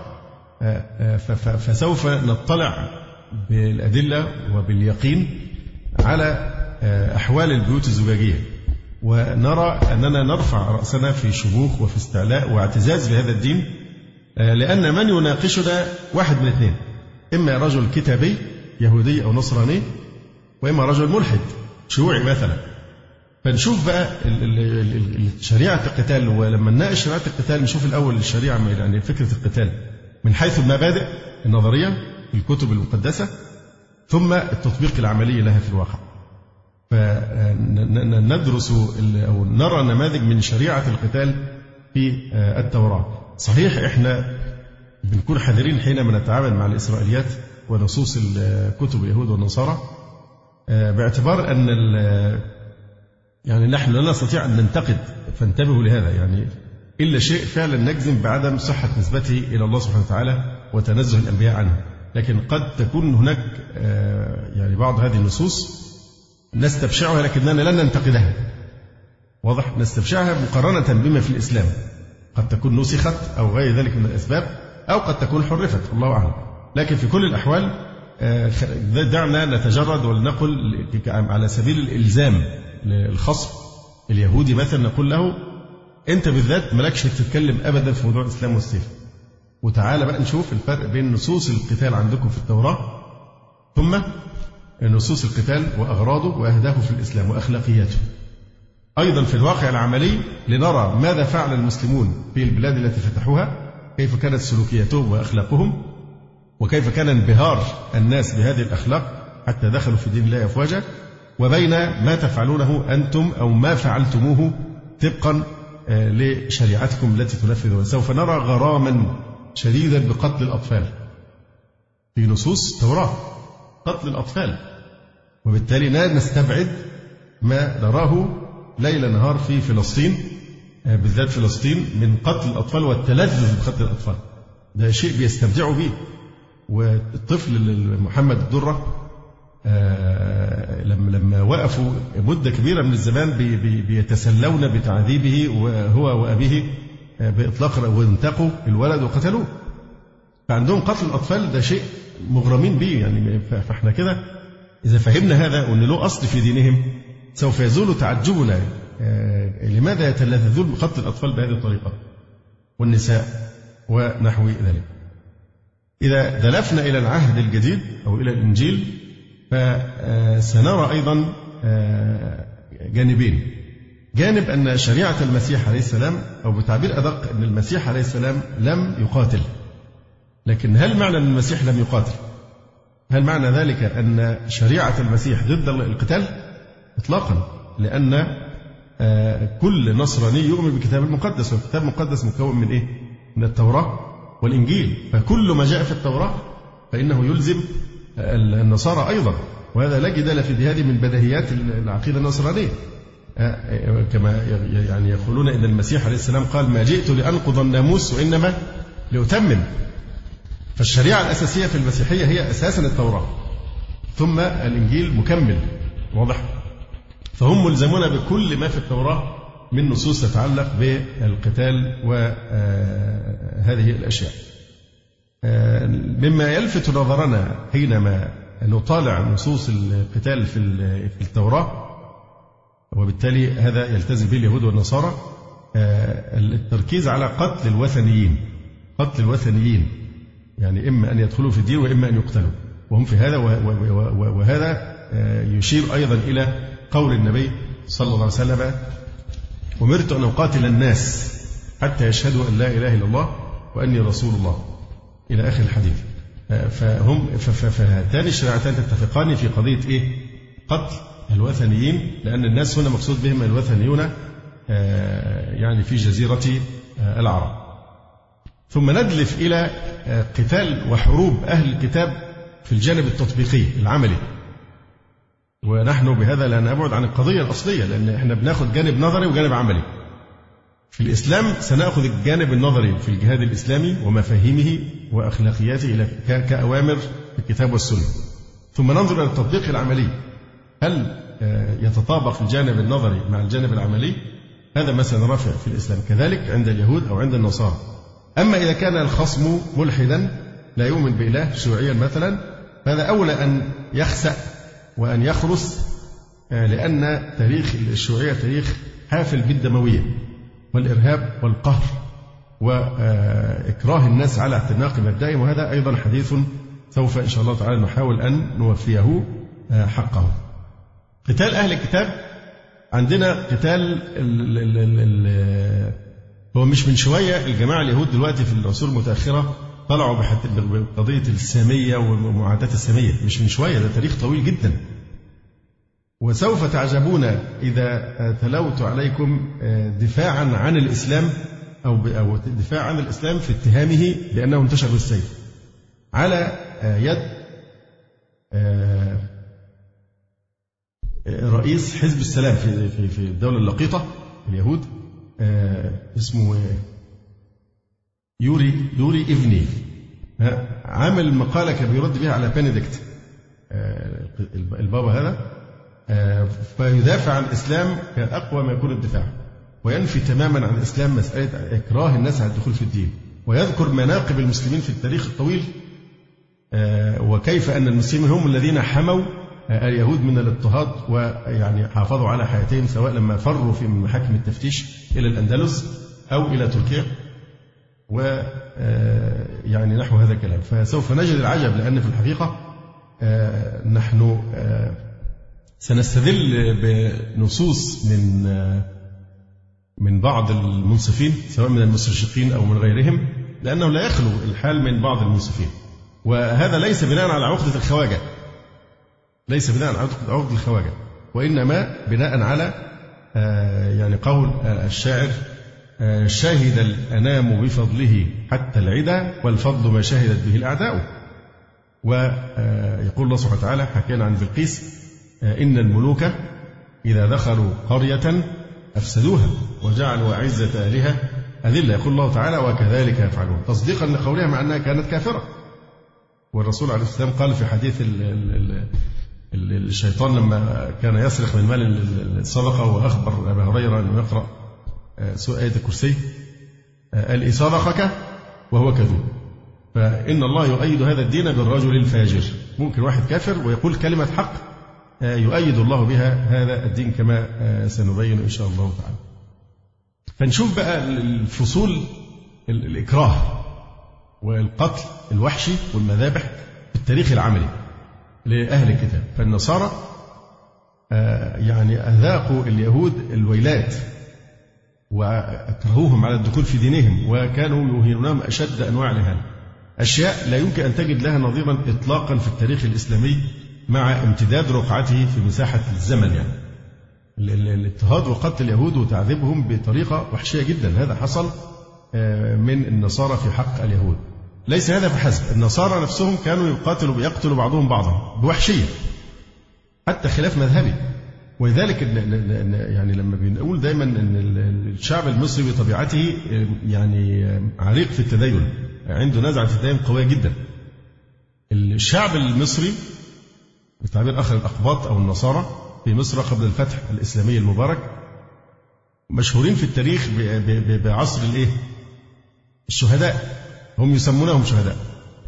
فسوف نطلع بالأدلة وباليقين على أحوال البيوت الزجاجية، ونرى أننا نرفع رأسنا في شموخ وفي استعلاء واعتزاز بهذا الدين، لأن من يناقشنا واحد من اثنين: إما رجل كتابي يهودي أو نصراني، وإما رجل ملحد شيوعي مثلا. فنشوف بقى شريعة القتال، ولما نناقش شريعة القتال نشوف الأول الشريعة، يعني فكرة القتال من حيث المبادئ النظرية في الكتب المقدسة، ثم التطبيق العملي لها في الواقع. فندرس أو نرى نماذج من شريعة القتال في التوراة. صحيح إحنا بنكون حذرين حينما نتعامل مع الإسرائيليات ونصوص الكتب اليهود والنصارى، باعتبار أن يعني نحن لا نستطيع أن ننتقد، فانتبهوا لهذا، يعني إلا شيء فعلا نجزم بعدم صحة نسبته إلى الله سبحانه وتعالى وتنزه الأنبياء عنه. لكن قد تكون هناك يعني بعض هذه النصوص نستبشعها لكننا لن ننتقدها، واضح، نستبشعها مقارنة بما في الإسلام. قد تكون نسخت أو غير ذلك من الأسباب، أو قد تكون حرفت، الله أعلم. لكن في كل الأحوال دعنا نتجرد ولنقل على سبيل الإلزام للخصم اليهودي مثلا، نقول له: أنت بالذات مالكش تتكلم أبدا في موضوع الإسلام والسيف، وتعالى بقى نشوف الفرق بين نصوص القتال عندكم في التوراة ثم نصوص القتال وأغراضه وأهدافه في الإسلام وأخلاقياته. أيضا في الواقع العملي لنرى ماذا فعل المسلمون في البلاد التي فتحوها، كيف كانت سلوكياتهم وأخلاقهم، وكيف كان انبهار الناس بهذه الأخلاق حتى دخلوا في دين الله أفواجا، وبين ما تفعلونه أنتم أو ما فعلتموه طبقا لشريعتكم التي تنفذها. سوف نرى غراما شديدا بقتل الأطفال في نصوص التوراة، قتل الأطفال، وبالتالي لا نستبعد ما نراه ليل نهار في فلسطين، بالذات فلسطين، من قتل الأطفال والتلذذ بقتل الأطفال. ده شيء بيستمتعوا به. والطفل محمد الدرة لما وقفوا مدة كبيرة من الزمان بيتسلون بتعذيبه وهو وأبيه بإطلاق، وانتقوا الولد وقتلوه. فعندهم قتل الأطفال ده شيء مغرمين به يعني. فاحنا كده إذا فهمنا هذا وأن له أصل في دينهم سوف يزول تعجبنا لماذا يتلذذون بقتل الأطفال بهذه الطريقة والنساء ونحو ذلك. إذا دلفنا إلى العهد الجديد أو إلى الإنجيل فسنرى أيضا جانبين. جانب أن شريعة المسيح عليه السلام، أو بتعبير أدق أن المسيح عليه السلام لم يقاتل. لكن هل معنى أن المسيح لم يقاتل؟ هل معنى ذلك أن شريعة المسيح ضد القتال؟ إطلاقا، لأن كل نصراني يؤمن بالكتاب المقدس، والكتاب المقدس مكون من إيه؟ من التوراة والإنجيل. فكل ما جاء في التوراة فإنه يلزم النصارى أيضا، وهذا لا جدال في هذه من بديهيات العقيدة النصرانية. كما يعني يقولون إن المسيح عليه السلام قال: ما جئت لأنقض الناموس وإنما لأتمم. فالشريعة الأساسية في المسيحية هي أساسا التوراة، ثم الإنجيل مكمل، واضح؟ فهم ملزمون بكل ما في التوراة من نصوص تتعلق بالقتال وهذه الأشياء. مما يلفت نظرنا حينما نطالع نصوص القتال في التوراة، وبالتالي هذا يلتزم به اليهود والنصارى، التركيز على قتل الوثنيين. قتل الوثنيين يعني إما أن يدخلوا في الدين وإما أن يقتلوا، وهم في هذا. وهذا يشير أيضا إلى قول النبي صلى الله عليه وسلم: أمرت أن أقاتل الناس حتى يشهدوا أن لا إله إلا الله وأني رسول الله، إلى آخر الحديث. فهاتان الشريعتان تتفقان في قضية إيه؟ قتل الوثنيين، لأن الناس هنا مقصود بهم الوثنيون يعني في جزيرة العرب. ثم ندلف إلى قتال وحروب أهل الكتاب في الجانب التطبيقي العملي، ونحن بهذا لا نبعد عن القضية الأصلية، لأن احنا بناخد جانب نظري وجانب عملي. في الإسلام سنأخذ الجانب النظري في الجهاد الإسلامي ومفاهيمه وأخلاقياته كأوامر في الكتاب والسنة، ثم ننظر إلى التطبيق العملي، هل يتطابق الجانب النظري مع الجانب العملي؟ هذا ما سنراه في الإسلام، كذلك عند اليهود أو عند النصارى. أما إذا كان الخصم ملحدا لا يؤمن بإله شيوعيا مثلا، فهذا أولى أن يخسأ وأن يخرس، لأن تاريخ الشيوعية تاريخ حافل بالدموية والإرهاب والقهر وإكراه الناس على اعتناق مبدئهم، وهذا أيضا حديث سوف إن شاء الله تعالى نحاول أن نوفيه حقه. قتال أهل الكتاب، عندنا قتال هو مش من شوية الجماعة اليهود دلوقتي في العصور المتأخرة طلعوا بقضية السامية ومعاداة السامية، مش من شوية، ده تاريخ طويل جدا. وسوف تعجبون إذا تلوت عليكم دفاعا عن الإسلام أو دفاع عن الإسلام في اتهامه بأنه انتشر بالسيف على يد رئيس حزب السلام في الدولة اللقيطة اليهود، اسمه يوري إيفني، عامل مقالة كان بيرد بها على بنديكت البابا هذا، فيدافع عن الإسلام كأقوى ما يكون الدفاع، وينفي تماما عن الإسلام مسألة إكراه الناس على الدخول في الدين، ويذكر مناقب المسلمين في التاريخ الطويل، وكيف أن المسلمين هم الذين حموا اليهود من الاضطهاد، ويعني حافظوا على حياتهم سواء لما فروا في محاكم التفتيش إلى الأندلس أو إلى تركيا، ويعني نحو هذا الكلام. فسوف نجد العجب، لأن في الحقيقة نحن سنستدل بنصوص من بعض المنصفين سواء من المستشرقين أو من غيرهم، لأنه لا يخلو الحال من بعض المنصفين، وهذا ليس بناء على عقدة الخواجة، ليس بناء على عقدة الخواجة، وإنما بناء على يعني قول الشاعر: شهد الأنام بفضله حتى العدا والفضل ما شهدت به الأعداء. ويقول الله سبحانه وتعالى حكينا عن بلقيس: إن الملوك إذا دخلوا قرية أفسدوها وجعلوا أعزة أهلها أذلة. يقول الله تعالى: وكذلك يفعلون، تصديقا لقولها مع أنها كانت كافرة. والرسول عليه السلام قال في حديث الشيطان لما كان يسرق من مال الصدقة، وأخبر أبا هريرة أنه يقرأ آية الكرسي، قال: إيه صدقك وهو كذوب. فإن الله يؤيد هذا الدين بالرجل الفاجر، ممكن واحد كافر ويقول كلمة حق يؤيد الله بها هذا الدين، كما سنبين إن شاء الله تعالى. فنشوف بقى الفصول الإكراه والقتل الوحشي والمذابح في التاريخ العملي لأهل الكتاب. فالنصارى يعني أذاقوا اليهود الويلات وأكرهوهم على الدخول في دينهم، وكانوا يهينونهم أشد أنواع الإهانة، أشياء لا يمكن أن تجد لها نظيرا إطلاقا في التاريخ الإسلامي مع امتداد رقعته في مساحة الزمن. يعني الاضطهاد وقتل اليهود وتعذيبهم بطريقة وحشية جدا، هذا حصل من النصارى في حق اليهود. ليس هذا فحسب، النصارى نفسهم كانوا يقتلوا بعضهم بعضا بوحشية، حتى خلاف مذهبي. ولذلك يعني لما بنقول دايما ان الشعب المصري بطبيعته يعني عريق في التدين، عنده نزعة التدين قوية جدا. الشعب المصري بتعبير آخر الأقباط أو النصارى في مصر قبل الفتح الإسلامي المبارك مشهورين في التاريخ بعصر الشهداء، هم يسمونهم شهداء،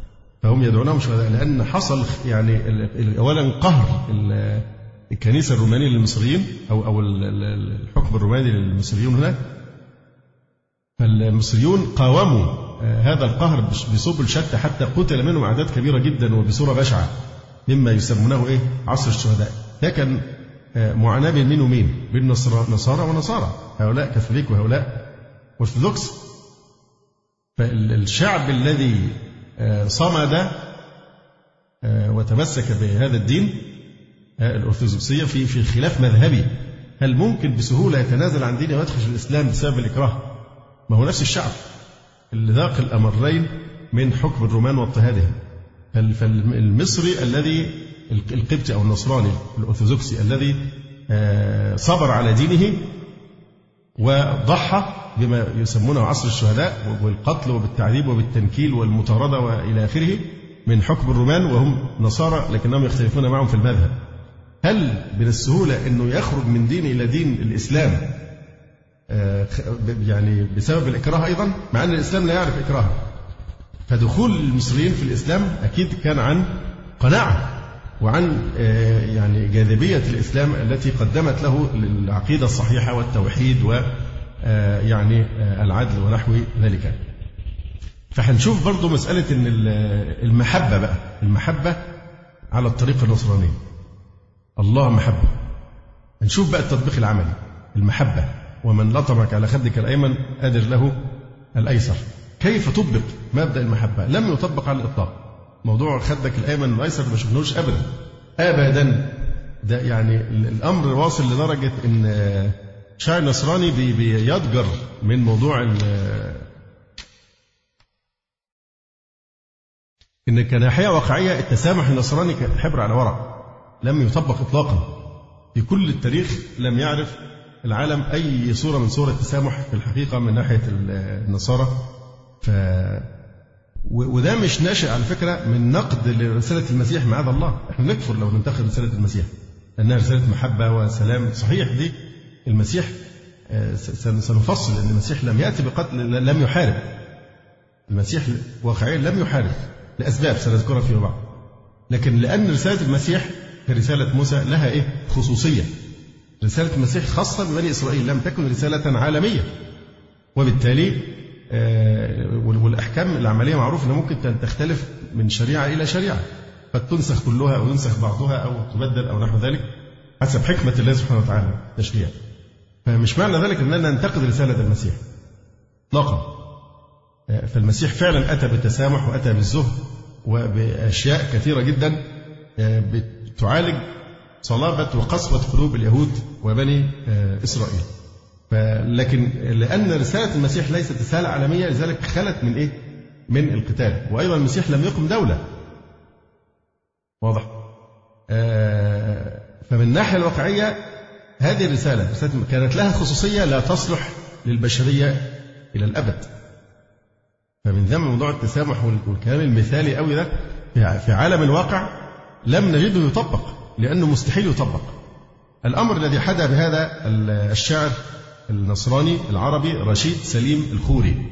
فهم يدعونهم شهداء، لأن حصل يعني أولا قهر الكنيسة الرومانية للمصريين أو الحكم الروماني للمصريين هناك. فالمصريون قاوموا هذا القهر بسبل شتى حتى قتل منهم أعداد كبيرة جدا وبصورة بشعة، مما يسمونه عصر الشهداء. ده كان معاناة بين مين ومين؟ بين نصارى ونصارى، هؤلاء كاثوليك وهؤلاء أرثوذكس. فالشعب الذي صمد وتمسك بهذا الدين الأرثوذكسية في خلاف مذهبي، هل ممكن بسهولة يتنازل عن دينه ويدخل في الإسلام بسبب الإكراه؟ ما هو نفس الشعب اللي ذاق الأمرين من حكم الرومان واضطهادهم. فالمصري الذي القبطي أو النصراني الأرثوذكسي الذي صبر على دينه وضحى بما يسمونه عصر الشهداء والقتل وبالتعذيب وبالتنكيل والمطاردة وإلى آخره من حكم الرومان، وهم نصارى لكنهم يختلفون معهم في المذهب، هل من السهولة أنه يخرج من دين إلى دين الإسلام يعني بسبب الإكراه أيضا، مع أن الإسلام لا يعرف إكراه؟ فدخول المصريين في الإسلام أكيد كان عن قناعة وعن يعني جاذبية الإسلام التي قدمت له العقيدة الصحيحة والتوحيد ويعني العدل ونحو ذلك. فهنشوف برضو مسألة أن المحبة بقى، المحبة على الطريقة النصرانية، الله محبة. هنشوف بقى التطبيق العملي، المحبة ومن لطمك على خدك الأيمن أدر له الأيسر. كيف تطبق مبدأ المحبة؟ لم يطبق على الإطلاق. موضوع خدك الأيمن والأيسر ما شفناهوش أبدا أبدا. ده يعني الأمر واصل لدرجة إن شاعر نصراني بيضجر من موضوع إن كناحية واقعية التسامح النصراني كحبر على ورق، لم يطبق إطلاقا. في كل التاريخ لم يعرف العالم أي صورة من صور التسامح في الحقيقة من ناحية النصارى. وده مش ناشئ على فكرة من نقد لرسالة المسيح معاذ الله. احنا نكفر لو ننتقد رسالة المسيح لأنها رسالة محبة وسلام. صحيح دي المسيح سنفصل أن المسيح لم يأتي بقتل، لم يحارب. المسيح واقعيا لم يحارب لأسباب سنذكرها فيما بعد، لكن لأن رسالة المسيح كرسالة موسى لها خصوصية. رسالة المسيح خاصة ببني إسرائيل، لم تكن رسالة عالمية، وبالتالي والأحكام العملية معروف أنها ممكن تختلف من شريعة إلى شريعة، قد تنسخ كلها أو ينسخ بعضها أو تبدل أو نحو ذلك حسب حكمة الله سبحانه وتعالى تشريع. فمش معنى ذلك أننا ننتقد رسالة المسيح إطلاقا. فالمسيح فعلا أتى بالتسامح وأتى بالزهد وبأشياء كثيرة جدا بتعالج صلابة وقسوة قلوب اليهود وبني إسرائيل. لكن لأن رسالة المسيح ليست رسالة عالمية لذلك خلت من من القتال. وأيضا المسيح لم يقم دولة، واضح؟ فمن الناحية الواقعية هذه الرسالة كانت لها خصوصية لا تصلح للبشرية إلى الأبد. فمن ثم موضوع التسامح والكلام المثالي قوي ده في عالم الواقع لم نجده يطبق، لأنه مستحيل يطبق. الأمر الذي حدا بهذا الشاعر النصراني العربي رشيد سليم الخوري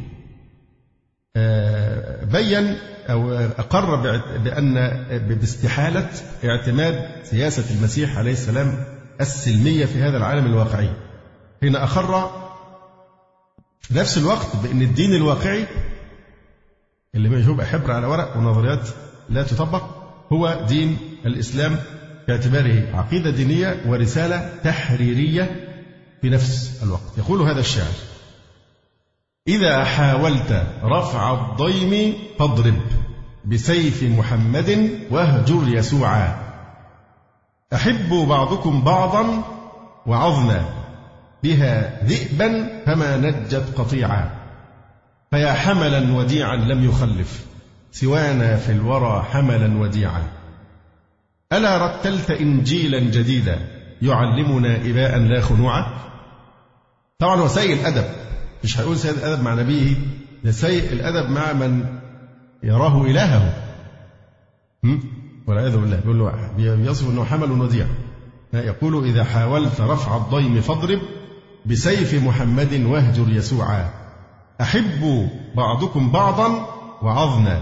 بين أو أقر بأن باستحالة اعتماد سياسة المسيح عليه السلام السلمية في هذا العالم الواقعي. هنا أقر في نفس الوقت بأن الدين الواقعي اللي مش هو حبر على ورق ونظريات لا تطبق هو دين الإسلام باعتباره عقيدة دينية ورسالة تحريرية في نفس الوقت. يقول هذا الشاعر: إذا حاولت رفع الضيم فاضرب بسيف محمد واهجر يسوعا، أحبوا بعضكم بعضا وعظنا بها ذئبا فما نجت قطيعا، فيا حملا وديعا لم يخلف سوانا في الورى حملا وديعا، ألا رتلت إنجيلا جديدا يعلمنا إباء لا خنوعا. طبعا هو سيء الأدب، مش هيقول سيء الأدب مع نبيه، ده سيء الأدب مع من يراه إلهه والعياذ بالله. بيقول له بيصف أنه حمل وديع. يقول: إذا حاولت رفع الضيم فاضرب بسيف محمد واهجر يسوعا، أحبوا بعضكم بعضا وعظنا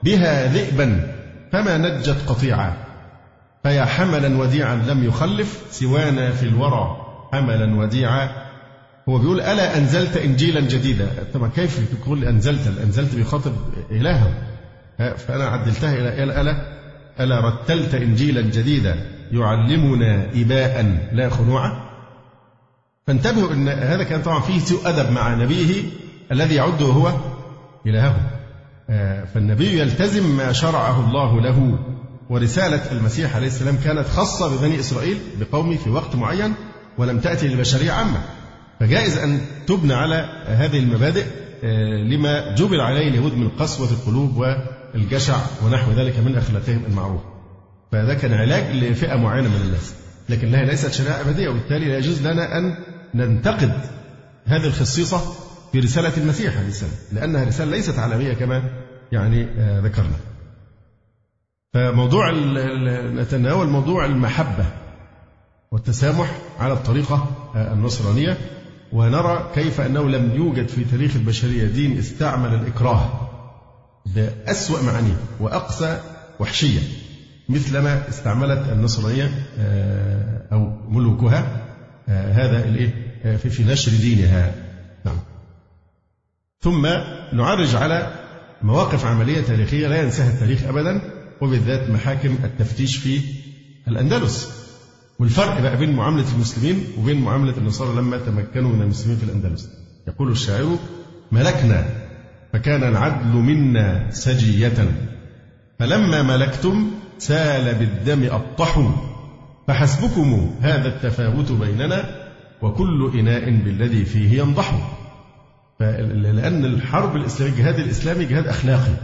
بها ذئبا فما نجت قطيعا فيا حملا وديعا لم يخلف سوانا في الورى حملا وديعا. هو بيقول ألا أنزلت إنجيلا جديدا. طبعا كيف تقول أنزلت بيخاطب إلهه، فأنا عدلتها إلى ألا رتلت إنجيلا جديدا يعلمنا إباء لا خنوعا. فانتبهوا أن هذا كان طبعا فيه سوء أدب مع نبيه الذي يعده هو إلهه. فالنبي يلتزم ما شرعه الله له، ورسالة المسيح عليه السلام كانت خاصة ببني إسرائيل بقومه في وقت معين ولم تأتي للبشرية عامة، فجائز أن تبنى على هذه المبادئ لما جبل عليه اليهود من قسوة القلوب والجشع ونحو ذلك من أخلاقهم المعروفة. فهذا كان علاج لفئة معينة من الناس، لكن لها ليست شريعة أبدية، وبالتالي لا يجوز لنا أن ننتقد هذه الخصيصة في رسالة المسيح عليه السلام، لأنها رسالة ليست عالمية كما ذكرنا. فموضوع نتناول موضوع المحبة والتسامح على الطريقة النصرانية، ونرى كيف أنه لم يوجد في تاريخ البشرية دين استعمل الإكراه بأسوأ معانيه وأقصى وحشية مثلما استعملت النصرانية أو ملوكها هذا في نشر دينها. نعم. ثم نعرج على مواقف عملية تاريخية لا ينساها التاريخ أبدا، وبالذات محاكم التفتيش في الأندلس، والفرق بقى بين معاملة المسلمين وبين معاملة النصارى لما تمكنوا من المسلمين في الأندلس. يقول الشاعر: ملكنا فكان العدل منا سجية فلما ملكتم سال بالدم أبطحوا فحسبكم هذا التفاوت بيننا وكل إناء بالذي فيه ينضح. لأن الحرب الإسلامية الجهاد الإسلامي جهاد أخلاقي،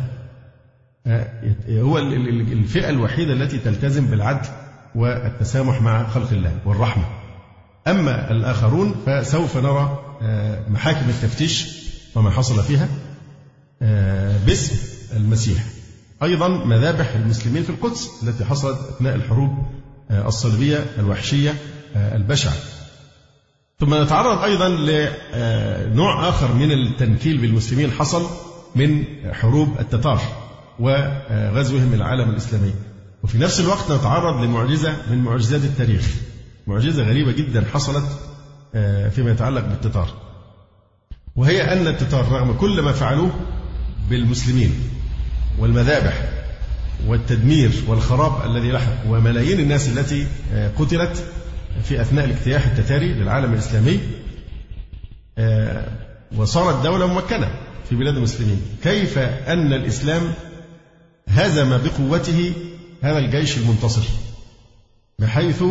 هو الفئة الوحيدة التي تلتزم بالعدل والتسامح مع خلق الله والرحمة. أما الآخرون فسوف نرى محاكم التفتيش وما حصل فيها باسم المسيح. أيضا مذابح المسلمين في القدس التي حصلت أثناء الحروب الصليبية الوحشية البشعة. ثم نتعرض أيضا لنوع آخر من التنكيل بالمسلمين حصل من حروب التتار وغزوهم العالم الإسلامي. وفي نفس الوقت نتعرض لمعجزة من معجزات التاريخ، معجزة غريبة جدا حصلت فيما يتعلق بالتتار، وهي أن التتار رغم كل ما فعلوه بالمسلمين والمذابح والتدمير والخراب الذي لحق وملايين الناس التي قتلت في أثناء الاجتياح التتاري للعالم الإسلامي، وصارت دولة ممكنة في بلاد المسلمين، كيف أن الإسلام هزم بقوته هذا الجيش المنتصر، بحيث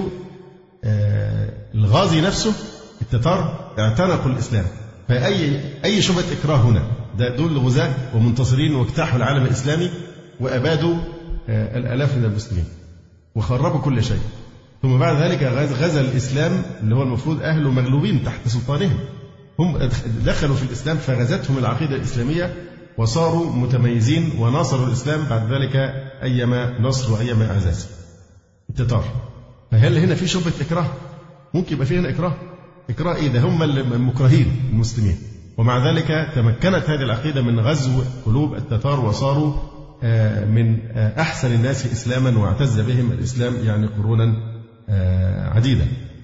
الغازي نفسه التتار اعتنقوا الإسلام. فأي شبهة إكراه هنا، دول غزاة ومنتصرين واجتاحوا العالم الإسلامي وأبادوا الآلاف من المسلمين وخربوا كل شيء، ثم بعد ذلك غزا الإسلام اللي هو المفروض أهله مغلوبين تحت سلطانهم، هم دخلوا في الإسلام فغزتهم العقيدة الإسلامية وصاروا متميزين وناصروا الإسلام بعد ذلك أيما نصر وأيما إعزاز التتار. فهل هنا في شبهة إكراه؟ ممكن يبقى فيه هنا إكراه إيه؟ ده هم المكرهين المسلمين، ومع ذلك تمكنت هذه العقيدة من غزو قلوب التتار وصاروا من أحسن الناس إسلاما واعتز بهم الإسلام يعني قرونا عديدة.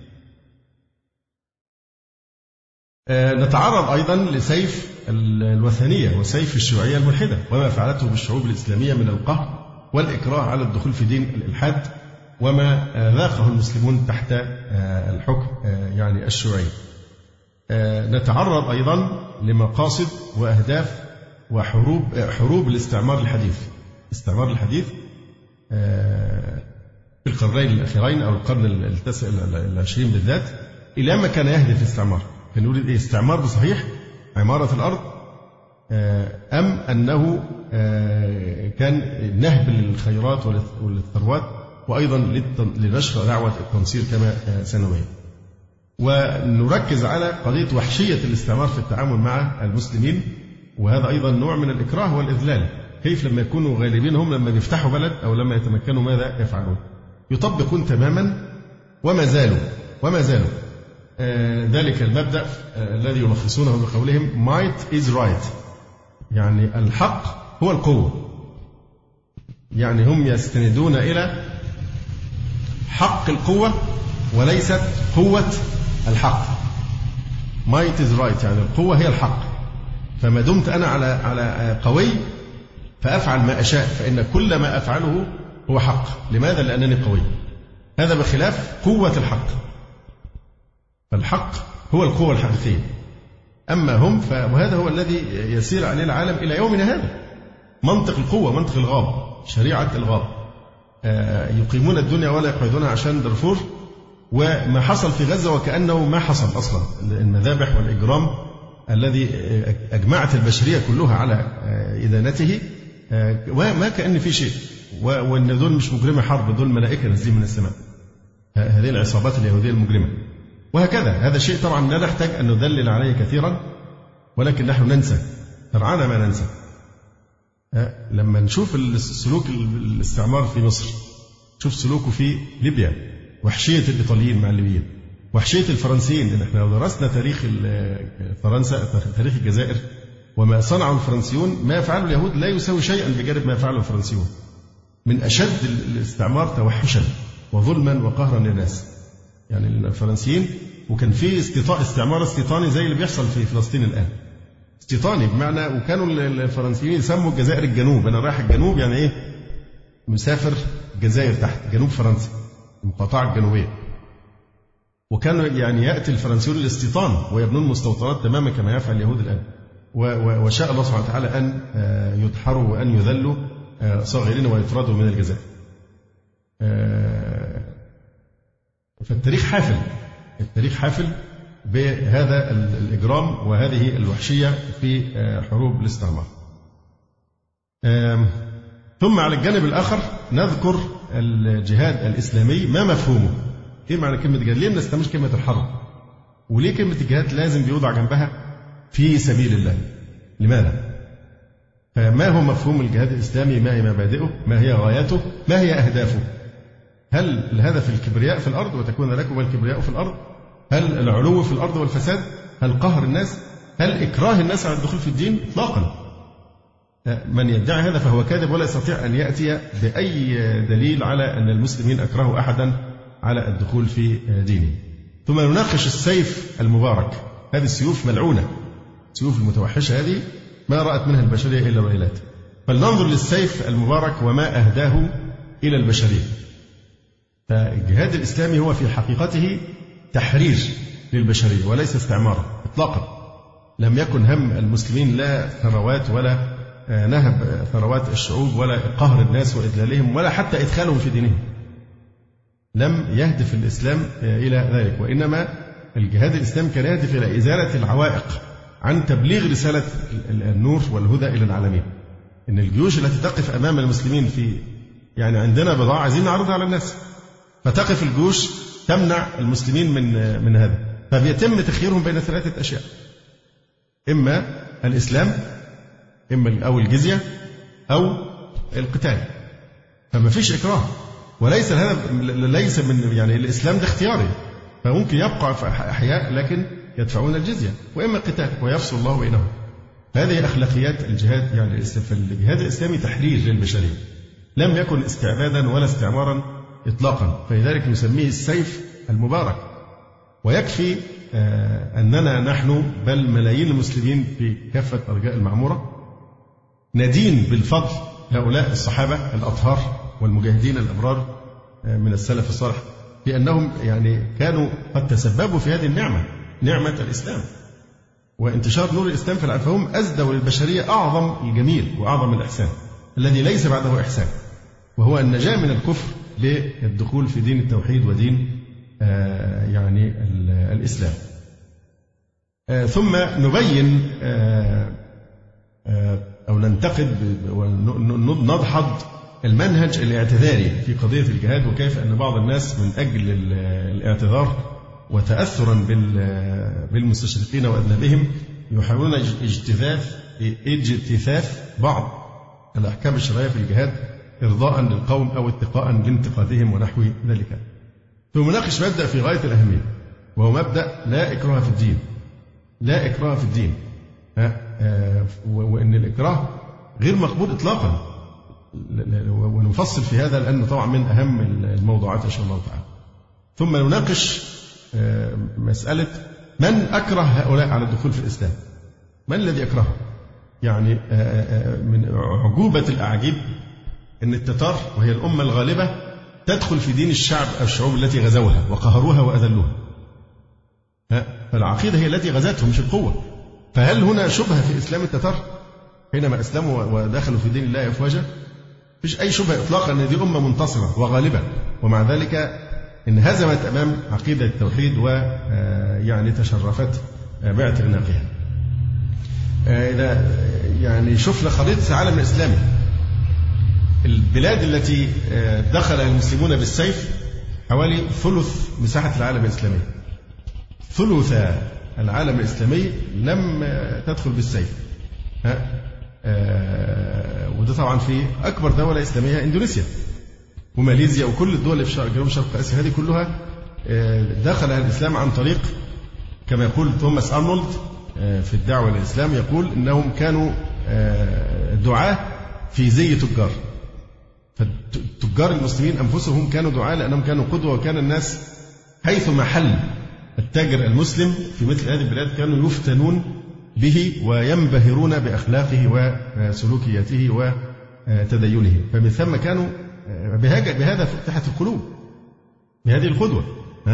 نتعرض أيضا لسيف الوثنية وسيف الشيوعية الملحدة وما فعلته بالشعوب الإسلامية من القهر والإكراه على الدخول في دين الإلحاد وما ذاقه المسلمون تحت الحكم يعني الشيوعي. نتعرض أيضا لمقاصد وأهداف حروب الاستعمار الحديث. الاستعمار الحديث في القرنين الأخيرين أو القرن العشرين بالذات إلى ما كان يهدف الاستعمار، كان يريد استعمار بصحيح عمارة الأرض، أم أنه كان نهب للخيرات والثروات وأيضا لنشر دعوة التنصير كما سنويا. ونركز على قضية وحشية الاستعمار في التعامل مع المسلمين، وهذا أيضا نوع من الإكراه والإذلال. كيف لما يكونوا غالبين هم لما يفتحوا بلد أو لما يتمكنوا ماذا يفعلون؟ يطبقون تماما وما زالوا ذلك المبدأ الذي يلخصونه بقولهم might is right، يعني الحق هو القوة، يعني هم يستندون إلى حق القوة وليست قوة الحق. might is right، يعني القوة هي الحق. فما دمت أنا على قوي فأفعل ما أشاء، فإن كل ما أفعله هو حق. لماذا؟ لأنني قوي. هذا بخلاف قوة الحق، فالحق هو القوة الحقيقية. أما هم وهذا هو الذي يسير عليه العالم إلى يومنا هذا، منطق القوة، منطق الغاب، شريعة الغاب. يقيمون الدنيا ولا يقعدونها عشان دارفور، وما حصل في غزة وكأنه ما حصل أصلا. المذابح والإجرام الذي أجمعت البشرية كلها على إدانته، وما كأن في شيء، وأن دول مش مجرمة حرب، دول ملائكة نازلين من السماء، هذه العصابات اليهودية المجرمة. وهكذا هذا شيء طبعا لا نحتاج أن ندلل عليه كثيرا، ولكن نحن ننسى، فرعنا ما ننسى. لما نشوف سلوك الاستعمار في مصر، شوف سلوكه في ليبيا، وحشية الإيطاليين مع الليبيين، وحشية الفرنسيين. إن احنا لو درسنا تاريخ فرنسا، تاريخ الجزائر، وما صنعه الفرنسيون، ما يفعله اليهود لا يساوي شيئا بجانب ما يفعله الفرنسيون. من أشد الاستعمار توحشا وظلما وقهرا للناس، يعني الفرنسيين. وكان في استعمار استيطاني زي اللي بيحصل في فلسطين الآن، استيطاني بمعنى، وكانوا الفرنسيين يسموا الجزائر الجنوب. أنا رايح الجنوب يعني إيه؟ مسافر الجزائر تحت جنوب فرنسا، المقاطعة الجنوبية. وكانوا يعني يأتي الفرنسيون للاستيطان ويبنون مستوطنات تماما كما يفعل اليهود الآن. وشاء الله سبحانه وتعالى أن يدحروا وأن يذلوا صاغرين ويطردوا من الجزائر. فالتاريخ حافل، التاريخ حافل بهذا الإجرام وهذه الوحشية في حروب الاستعمار. ثم على الجانب الآخر نذكر الجهاد الإسلامي، ما مفهومه؟ إيه معنى كلمة جهاد؟ ليه ما نستعملش كلمة الحرب؟ وليه كلمة الجهاد لازم بيوضع جنبها في سبيل الله؟ لماذا؟ فما هو مفهوم الجهاد الإسلامي؟ ما هي مبادئه؟ ما هي غاياته؟ ما هي أهدافه؟ هل الهدف الكبرياء في الأرض وتكون لكم الكبرياء في الأرض؟ هل العلو في الأرض والفساد؟ هل قهر الناس؟ هل إكراه الناس على الدخول في الدين؟ إطلاقا. من يدعي هذا فهو كاذب، ولا يستطيع أن يأتي بأي دليل على أن المسلمين أكرهوا أحدا على الدخول في دينه. ثم نناقش السيف المبارك. هذه السيوف ملعونة، السيوف المتوحشة هذه ما رأت منها البشرية إلا ويلات. فلننظر للسيف المبارك وما أهداه إلى البشرية. فالجهاد الإسلامي هو في حقيقته تحرير للبشرية وليس استعمارا إطلاقا. لم يكن هم المسلمين لا ثروات ولا نهب ثروات الشعوب ولا قهر الناس وإذلالهم ولا حتى إدخالهم في دينهم. لم يهدف الإسلام إلى ذلك، وإنما الجهاد الإسلامي كان يهدف إلى إزالة العوائق عن تبليغ رسالة النور والهدى إلى العالمين. إن الجيوش التي تقف أمام المسلمين في يعني عندنا بضاعة عايزين نعرضها على الناس، فتقف الجيوش تمنع المسلمين من هذا، فبيتم تخييرهم بين ثلاثة أشياء: إما الإسلام، إما أو الجزية، أو القتال. فما فيش إكراه، وليس الهدف ليس من يعني الإسلام ده اختياري، فممكن يبقى في أحياء لكن يدفعون الجزية، وإما القتال ويفصل الله بينهم. هذه أخلاقيات الجهاد. يعني الجهاد الإسلامي تحرير للبشرية، لم يكن استعبادا ولا استعمارا إطلاقا، فلذلك نسميه السيف المبارك. ويكفي أننا نحن بل ملايين المسلمين في كافة أرجاء المعمورة ندين بالفضل هؤلاء الصحابة الأطهار والمجاهدين الأبرار من السلف الصالح، بأنهم يعني كانوا قد تسببوا في هذه النعمة، نعمة الإسلام وانتشار نور الإسلام في العالم. فهم أسدوا للبشرية أعظم الجميل وأعظم الإحسان الذي ليس بعده إحسان، وهو النجاة من الكفر للدخول في دين التوحيد ودين يعني الإسلام. ثم نبين أو ننتقد ونضحض المنهج الاعتذاري في قضية الجهاد، وكيف أن بعض الناس من أجل الاعتذار وتأثرا بالمستشرقين وأذنابهم يحاولون اجتثاث بعض الأحكام الشرعية في الجهاد إرضاء للقوم أو اتقاء لانتقادهم ونحو ذلك. ثم نناقش مبدأ في غاية الأهمية، وهو مبدأ لا إكراه في الدين. لا إكراه في الدين، وإن الإكراه غير مقبول إطلاقا. ونفصل في هذا لأنه طبعا من أهم الموضوعات إن شاء الله تعالى. ثم نناقش مسألة من أكره هؤلاء على الدخول في الإسلام. من الذي أكرهه؟ يعني من عجوبة الأعاجيب أن التتار وهي الأمة الغالبة تدخل في دين الشعوب التي غزوها وقهروها وأذلوها. فالعقيدة هي التي غزتهم مش القوة. فهل هنا شبهة في إسلام التتار حينما أسلموا ودخلوا في دين الله أفواجا؟ مفيش أي شبهة إطلاقا أن دي أمة منتصرة وغالبة، ومع ذلك انهزمت أمام عقيدة التوحيد ويعني تشرفت باعتناقها. إذا يعني شفنا خريطة العالم الإسلامي، البلاد التي دخل المسلمون بالسيف حوالي ثلث مساحة العالم الإسلامي. ثلث العالم الإسلامي لم تدخل بالسيف. وده طبعا في أكبر دولة إسلامية إندونيسيا وماليزيا وكل الدول اللي في جنوب شرق آسيا، هذه كلها دخلها الإسلام عن طريق، كما يقول توماس أرنولد في الدعوة للإسلام، يقول إنهم كانوا دعاة في زي تجار. فالتجار المسلمين أنفسهم كانوا دعاة لأنهم كانوا قدوة، وكان الناس حيثما حل التاجر المسلم في مثل هذه البلاد كانوا يفتنون به وينبهرون بأخلاقه وسلوكياته وتدينه. فمن ثم كانوا بهذا فتحت القلوب بهذه القدوة.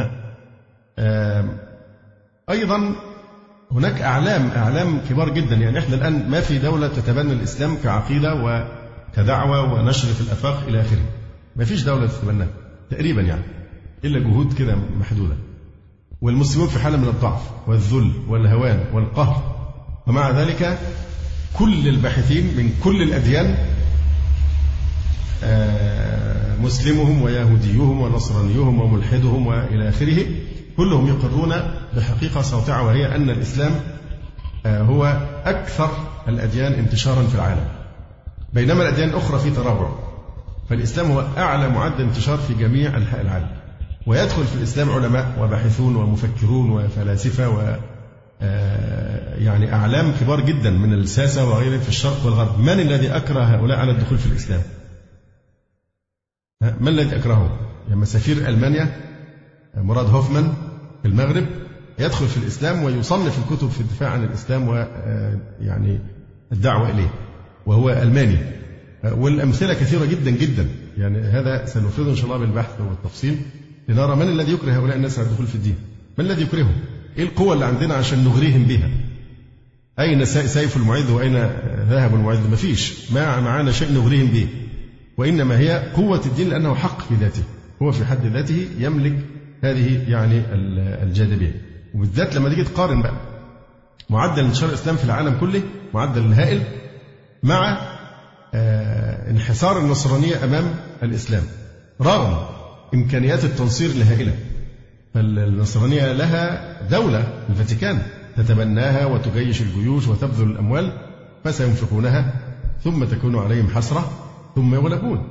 أيضا هناك أعلام كبار جدا. يعني إحنا الآن ما في دولة تتبنى الإسلام كعقيدة وكدعوة ونشر في الآفاق إلى آخره. ما فيش دولة تتبناه تقريبا يعني، إلا جهود كده محدودة. والمسلمون في حالة من الضعف والذل والهوان والقهر، ومع ذلك كل الباحثين من كل الأديان، مسلمهم ويهوديهم ونصرانيهم وملحدهم وإلى آخره، كلهم يقرون بحقيقة ساطعة، وهي أن الإسلام هو أكثر الأديان انتشارا في العالم، بينما الأديان الأخرى في تراجع. فالإسلام هو أعلى معدل انتشار في جميع أنحاء العالم، ويدخل في الإسلام علماء وباحثون ومفكرون وفلاسفة يعني أعلام كبار جدا من الساسة وغيره في الشرق والغرب. من الذي أكره هؤلاء على الدخول في الإسلام؟ ما الذي أكرهه؟ يعني سفير ألمانيا مراد هوفمان في المغرب يدخل في الإسلام ويصنف الكتب في الدفاع عن الإسلام ويعني الدعوة إليه، وهو ألماني. والأمثلة كثيرة جدا جدا، يعني هذا سنفرده إن شاء الله بالبحث والتفصيل لنرى من الذي يكره هؤلاء الناس على الدخول في الدين. من الذي يكرههم؟ إيه القوة اللي عندنا عشان نغريهم بها؟ أين سيف المعز وأين ذهب المعز؟ ما فيش، ما معانا شيء نغريهم به، وإنما هي قوة الدين لأنه حق في ذاته، هو في حد ذاته يملك هذه يعني الجاذبية. وبالذات لما تيجي تقارن بقى معدل انتشار الإسلام في العالم كله، معدل الهائل، مع انحسار النصرانية أمام الإسلام رغم إمكانيات التنصير الهائلة. فالنصرانية لها دولة الفاتيكان تتبناها وتجيش الجيوش وتبذل الأموال، فسينفقونها ثم تكون عليهم حسرة ثم يغلبون.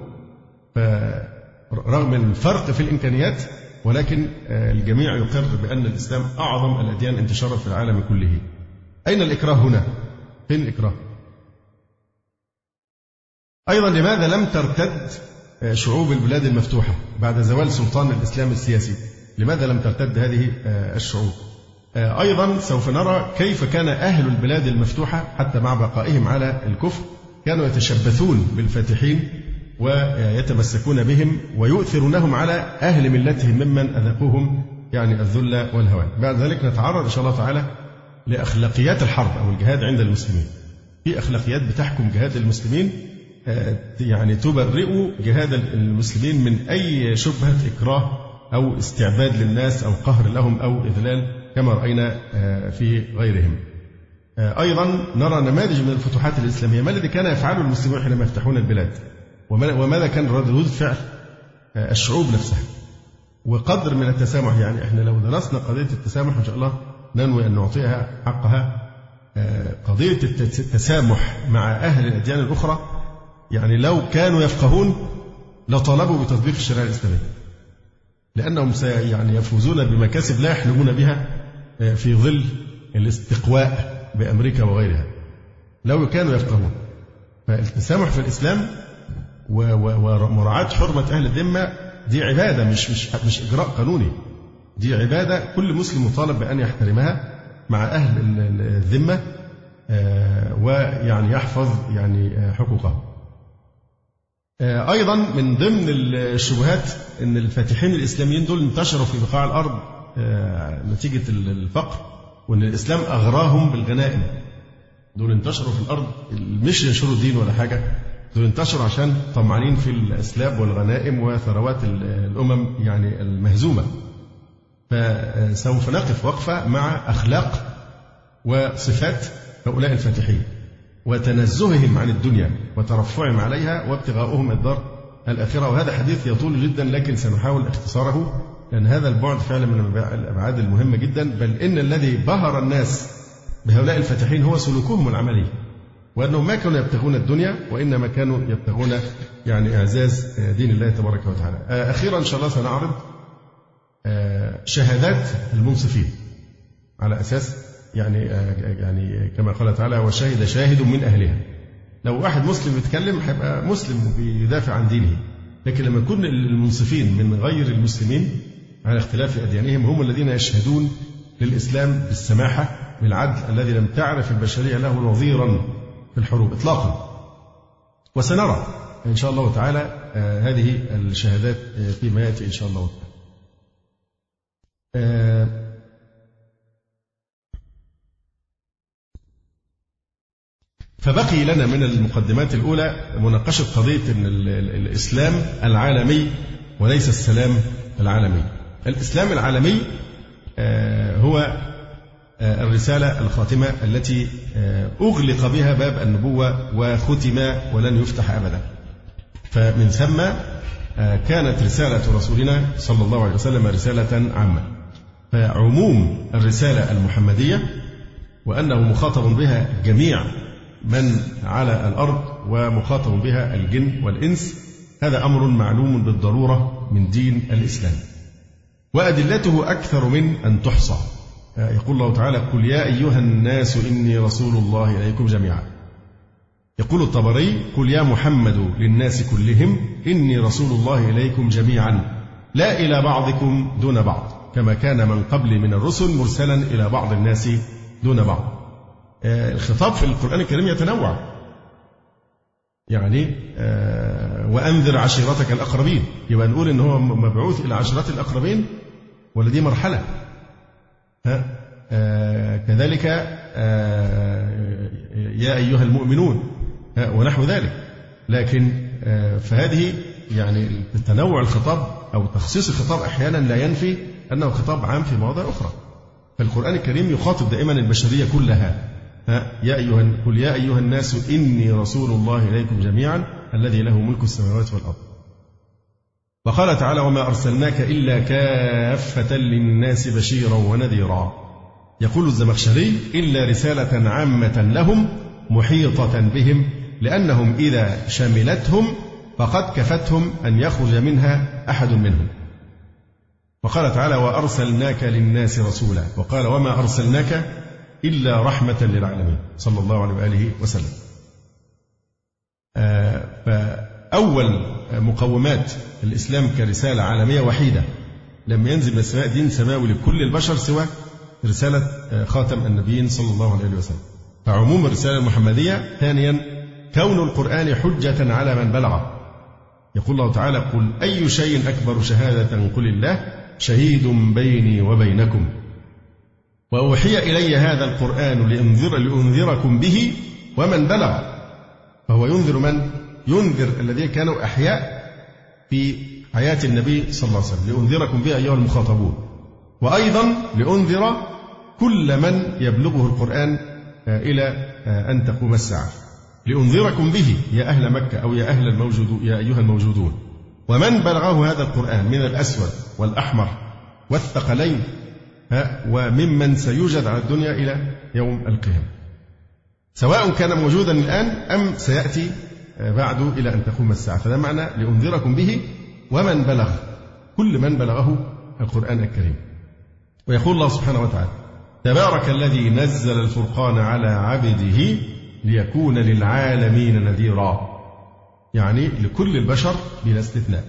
فرغم الفرق في الإمكانيات، ولكن الجميع يقر بأن الإسلام أعظم الأديان انتشارا في العالم كله. أين الإكراه هنا؟ فين الإكراه؟ أيضا لماذا لم ترتد شعوب البلاد المفتوحة بعد زوال سلطان الإسلام السياسي؟ لماذا لم ترتد هذه الشعوب؟ أيضا سوف نرى كيف كان أهل البلاد المفتوحة حتى مع بقائهم على الكفر كانوا يتشبثون بالفاتحين ويتمسكون بهم ويؤثرونهم على أهل ملتهم ممن أذاقوهم يعني الذل والهوان. بعد ذلك نتعرض إن شاء الله تعالى لأخلاقيات الحرب أو الجهاد عند المسلمين. في أخلاقيات بتحكم جهاد المسلمين يعني تبرئ جهاد المسلمين من أي شبهة إكراه أو استعباد للناس أو قهر لهم أو إذلال كما رأينا في غيرهم. أيضا نرى نماذج من الفتوحات الإسلامية. ما الذي كان يفعله المسلمون حينما يفتحون البلاد؟ وماذا كان ردود فعل الشعوب نفسها؟ وقدر من التسامح. يعني احنا لو درسنا قضية التسامح إن شاء الله ننوي أن نعطيها حقها. قضية التسامح مع أهل الأديان الأخرى، يعني لو كانوا يفقهون لطالبوا بتطبيق الشريعة الإسلامية، لأنهم يعني يفوزون بمكاسب لا يحلمون بها في ظل الاستقواء بأمريكا وغيرها لو كانوا يفقهون. فالتسامح في الإسلام ومراعاة حرمة أهل الذمة دي عبادة مش إجراء قانوني، دي عبادة كل مسلم مطالب بأن يحترمها مع أهل الذمة ويعني يحفظ يعني حقوقهم. أيضا من ضمن الشبهات أن الفاتحين الإسلاميين دول انتشروا في بقاع الأرض نتيجة الفقر، وأن الإسلام أغراهم بالغنائم. دول انتشروا في الأرض مش ينشروا الدين ولا حاجة، دول انتشروا عشان طمعانين في الأسلاب والغنائم وثروات الأمم يعني المهزومة. فسوف نقف وقفة مع أخلاق وصفات هؤلاء الفاتحين وتنزههم عن الدنيا وترفعهم عليها وابتغاؤهم الدار الآخرة. وهذا حديث يطول جدا لكن سنحاول اختصاره، لأن هذا البعد فعلا من الأبعاد المهمة جدا. بل إن الذي بهر الناس بهؤلاء الفاتحين هو سلوكهم العملي، وأنهم ما كانوا يبتغون الدنيا وإنما كانوا يبتغون يعني إعزاز دين الله تبارك وتعالى. أخيرا إن شاء الله سنعرض شهادات المنصفين على أساس يعني كما قال تعالى وشهد شاهد من أهلها. لو واحد مسلم بيتكلم هيبقى مسلم وبيدافع عن دينه، لكن لما يكون المنصفين من غير المسلمين على اختلاف أديانهم هم الذين يشهدون للإسلام بالسماحة بالعدل الذي لم تعرف البشرية له نظيرا في الحروب إطلاقا. وسنرى إن شاء الله تعالى هذه الشهادات فيما يأتي إن شاء الله تعالى. فبقي لنا من المقدمات الأولى مناقشة قضية أن الإسلام العالمي وليس السلام العالمي. الإسلام العالمي هو الرسالة الخاتمة التي أغلق بها باب النبوة وختم ولن يفتح أبدا. فمن ثم كانت رسالة رسولنا صلى الله عليه وسلم رسالة عامة. فعموم الرسالة المحمدية وأنه مخاطب بها جميع من على الأرض ومخاطب بها الجن والإنس، هذا أمر معلوم بالضرورة من دين الإسلام، وأدلته أكثر من أن تحصى. يقول الله تعالى قل يا أيها الناس إني رسول الله إليكم جميعا. يقول الطبري قل يا محمد للناس كلهم إني رسول الله إليكم جميعا لا إلى بعضكم دون بعض كما كان من قبل من الرسل مرسلا إلى بعض الناس دون بعض. الخطاب في القرآن الكريم يتنوع، يعني وأنذر عشيرتك الأقربين، يبقى نقول إن هو مبعوث إلى عشيرات الأقربين ولا دي مرحلة؟ كذلك يا أيها المؤمنون ونحو ذلك. لكن فهذه يعني التنوع الخطاب أو تخصيص الخطاب أحيانا لا ينفي أنه خطاب عام في مواضع أخرى. فالقرآن الكريم يخاطب دائما البشرية كلها. قل يا أيها الناس إني رسول الله إليكم جميعا الذي له ملك السماوات والأرض. وقال تعالى وما أرسلناك إلا كافة للناس بشيرا ونذيرا. يقول الزمخشري إلا رسالة عامة لهم محيطة بهم لأنهم إذا شملتهم فقد كفتهم أن يخرج منها أحد منهم. وقال تعالى وأرسلناك للناس رسولا. وقال وما أرسلناك إلا رحمة للعالمين صلى الله عليه وآله وسلم. فأول مقومات الإسلام كرسالة عالمية وحيدة، لم ينزل من السماء دين سماوي لكل البشر سوى رسالة خاتم النبيين صلى الله عليه وسلم. فعموم الرسالة المحمدية. ثانيا كون القرآن حجة على من بلغه. يقول الله تعالى قل أي شيء أكبر شهادة قل الله شهيد بيني وبينكم وأوحي إلي هذا القرآن لأنذركم به ومن بلغ. فهو ينذر من؟ ينذر الذين كانوا أحياء في حياة النبي صلى الله عليه وسلم، لأنذركم به أيها المخاطبون، وأيضا لأنذر كل من يبلغه القرآن إلى أن تقوم الساعة. لأنذركم به يا أهل مكة أو يا أيها الموجودون، ومن بلغه هذا القرآن من الأسود والأحمر والثقلين وممن سيوجد على الدنيا إلى يوم القيامة، سواء كان موجودا الآن أم سيأتي بعد إلى أن تقوم الساعة. فده معنى لأنذركم به ومن بلغ، كل من بلغه القرآن الكريم. ويقول الله سبحانه وتعالى تبارك الذي نزل الفرقان على عبده ليكون للعالمين نذيرا. يعني لكل البشر بلا استثناء.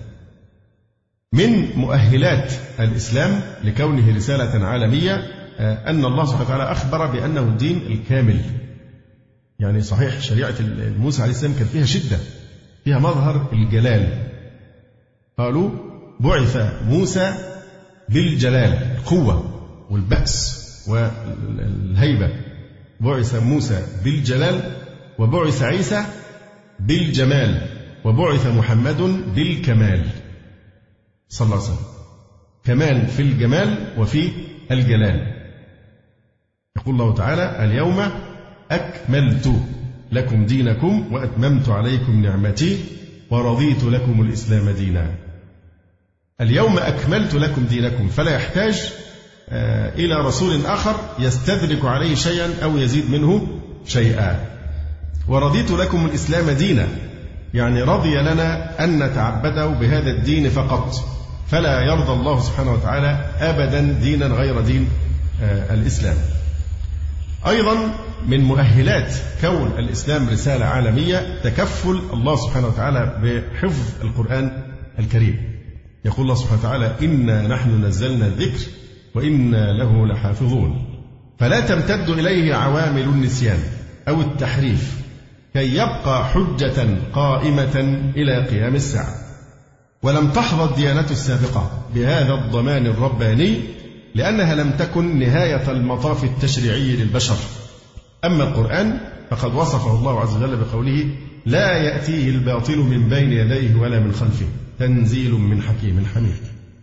من مؤهلات الإسلام لكونه رسالة عالمية أن الله سبحانه وتعالى أخبر بأنه الدين الكامل. يعني صحيح شريعة موسى عليه السلام كان فيها شدة، فيها مظهر الجلال. قالوا بعث موسى بالجلال، القوة والبأس والهيبة. بعث موسى بالجلال، وبعث عيسى بالجمال، وبعث محمد بالكمال صلى الله عليه وسلم. كمال في الجمال وفي الجلال. يقول الله تعالى: اليوم أكملت لكم دينكم وأتممت عليكم نعمتي ورضيت لكم الإسلام دينا. اليوم أكملت لكم دينكم، فلا يحتاج إلى رسول آخر يستدرك عليه شيئا أو يزيد منه شيئا. ورضيت لكم الإسلام دينا، يعني رضي لنا أن نتعبده بهذا الدين فقط، فلا يرضى الله سبحانه وتعالى أبدا دينا غير دين الإسلام. أيضا من مؤهلات كون الإسلام رسالة عالمية تكفل الله سبحانه وتعالى بحفظ القرآن الكريم. يقول الله سبحانه وتعالى: إنا نحن نزلنا الذكر وإنا له لحافظون. فلا تمتد إليه عوامل النسيان أو التحريف كي يبقى حجة قائمة إلى قيام الساعة. ولم تحظى الديانة السابقة بهذا الضمان الرباني لأنها لم تكن نهاية المطاف التشريعي للبشر. أما القرآن فقد وصفه الله عز وجل بقوله: لا يأتيه الباطل من بين يديه ولا من خلفه تنزيل من حكيم حميد.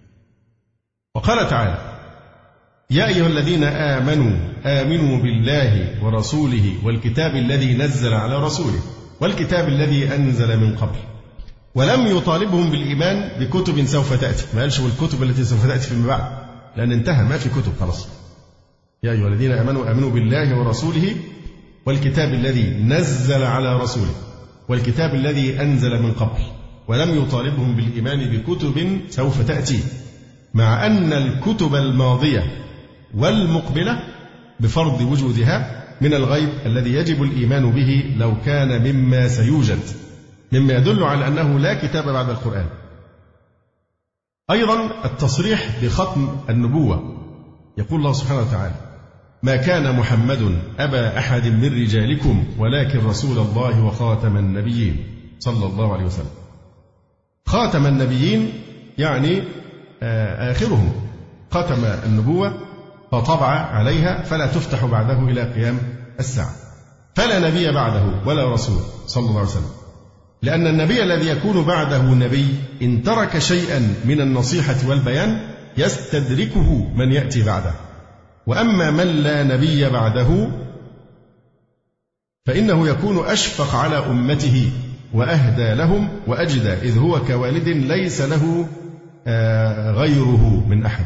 وقال تعالى: يا أيها الذين آمنوا بالله ورسوله والكتاب الذي نزل على رسوله والكتاب الذي أنزل من قبل. ولم يطالبهم بالإيمان بكتب سوف تأتي، ما قالش والكتب التي سوف تأتي فيما بعد، لأن انتهى، ما في كتب خلاص. يا أيها الذين آمنوا بالله ورسوله والكتاب الذي نزل على رسوله والكتاب الذي أنزل من قبل. ولم يطالبهم بالإيمان بكتب سوف تأتي، مع أن الكتب الماضية والمقبلة بفرض وجودها من الغيب الذي يجب الإيمان به لو كان مما سيوجد، مما يدل على أنه لا كتاب بعد القرآن. أيضا التصريح بختم النبوة. يقول الله سبحانه وتعالى: ما كان محمد أبا أحد من رجالكم ولكن رسول الله وخاتم النبيين صلى الله عليه وسلم. خاتم النبيين يعني آخرهم، ختم النبوة فطبع عليها فلا تفتح بعده إلى قيام الساعة. فلا نبي بعده ولا رسول صلى الله عليه وسلم، لأن النبي الذي يكون بعده نبي إن ترك شيئا من النصيحة والبيان يستدركه من يأتي بعده. وأما من لا نبي بعده فإنه يكون أشفق على أمته وأهدى لهم وأجدى، إذ هو كوالد ليس له غيره من أحد.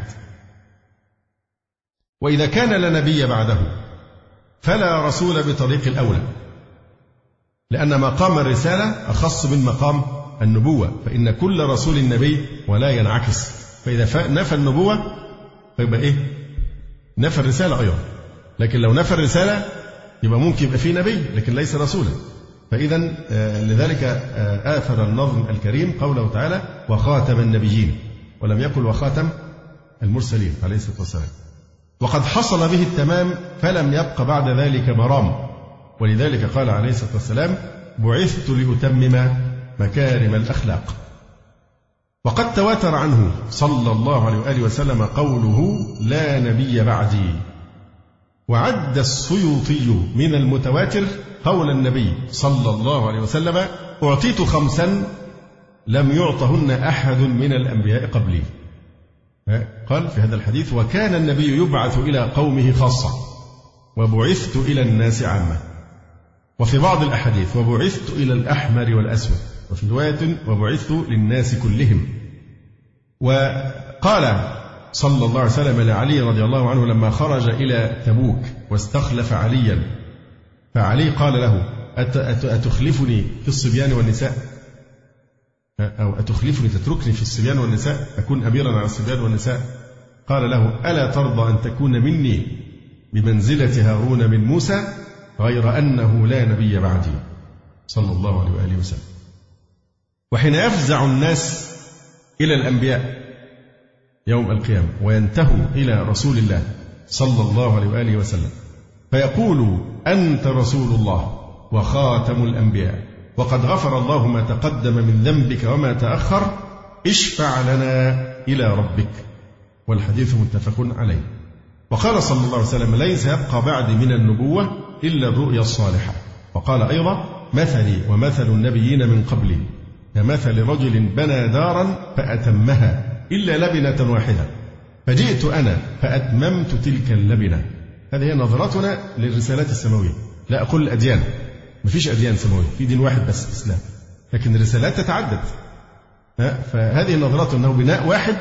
وإذا كان لا نبي بعده فلا رسول بطريق الأولى، لأن مقام الرسالة أخص من مقام النبوة، فإن كل رسول نبي ولا ينعكس. فإذا نفى النبوة فيبقى إيه؟ نفى الرسالة أيضا. لكن لو نفى الرسالة يبقى ممكن يبقى فيه نبي لكن ليس رسولا. فإذا لذلك آثر النظم الكريم قوله تعالى: وخاتم النبيين، ولم يقل وخاتم المرسلين عليه الصلاة والسلام. وقد حصل به التمام فلم يبق بعد ذلك مرام، ولذلك قال عليه الصلاة والسلام: بعثت لأتمم مكارم الأخلاق. وقد تواتر عنه صلى الله عليه وآله وسلم قوله: لا نبي بعدي. وعد السيوطي من المتواتر قول النبي صلى الله عليه وسلم: أعطيت 5 لم يعطهن أحد من الأنبياء قبلي. قال في هذا الحديث: وكان النبي يبعث إلى قومه خاصة وبعثت إلى الناس عامة. وفي بعض الأحاديث: وبعثت إلى الأحمر والأسود. وفي رواية: وبعثت للناس كلهم. وقال صلى الله عليه وسلم لعلي رضي الله عنه لما خرج إلى تبوك واستخلف عليا، فعلي قال له: أتخلفني في الصبيان والنساء، أو أتخلفني تتركني في الصبيان والنساء أكون أميرا على الصبيان والنساء؟ قال له: ألا ترضى أن تكون مني بمنزلة هارون من موسى غير أنه لا نبي بعدي صلى الله عليه وآله وسلم. وحين يفزع الناس إلى الأنبياء يوم القيامة وينتهوا إلى رسول الله صلى الله عليه وآله وسلم فيقول أنت رسول الله وخاتم الأنبياء وقد غفر الله ما تقدم من ذنبك وما تأخر اشفع لنا إلى ربك، والحديث متفق عليه. وقال صلى الله عليه وسلم ليس يبقى بعد من النبوة إلا الرؤيا الصالحة. وقال أيضا مثلي ومثل النبيين من قبلي كمثل رجل بنى دارا فأتمها إلا لبنة واحدة فجئت أنا فأتممت تلك اللبنة. هذه هي نظرتنا للرسالات السماوية. لا أقول الأديان، مفيش أديان سماوية، في دين واحد بس الإسلام، لكن الرسالات تتعدد. فهذه نظرته أنه بناء واحد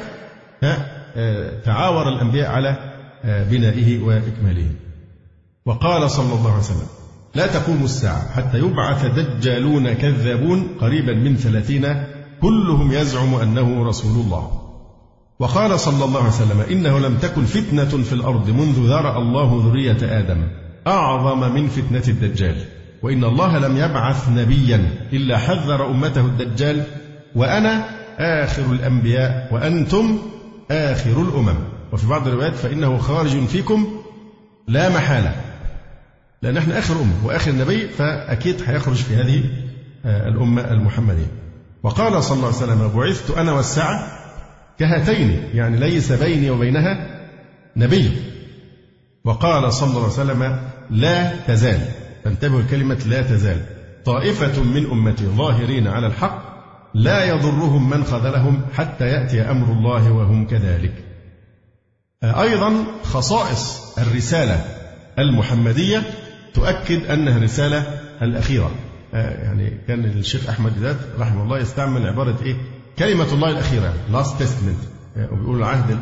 تعاور الأنبياء على بنائه وإكماله. وقال صلى الله عليه وسلم لا تقوم الساعة حتى يبعث دجالون كذابون قريبا من 30 كلهم يزعم أنه رسول الله. وقال صلى الله عليه وسلم إنه لم تكن فتنة في الأرض منذ ذرأ الله ذرية آدم أعظم من فتنة الدجال، وإن الله لم يبعث نبيا إلا حذر أمته الدجال، وأنا آخر الأنبياء وأنتم آخر الأمم. وفي بعض الروايات فإنه خارج فيكم لا محالة، لأن احنا آخر أمة وآخر نبي، فأكيد هيخرج في هذه الأمة المحمدية. وقال صلى الله عليه وسلم بعثت أنا والساعة كهاتين، يعني ليس بيني وبينها نبي. وقال صلى الله عليه وسلم لا تزال، فانتبهوا الكلمة لا تزال، طائفة من أمتي ظاهرين على الحق لا يضرهم من خذلهم حتى يأتي أمر الله وهم كذلك. أيضا خصائص الرسالة المحمدية تؤكد أنها الرسالة الأخيرة. يعني كان الشيخ أحمد ديدات رحمه الله يستعمل عبارة إيه؟ كلمة الله الأخيرة last testament، وبيقول العهد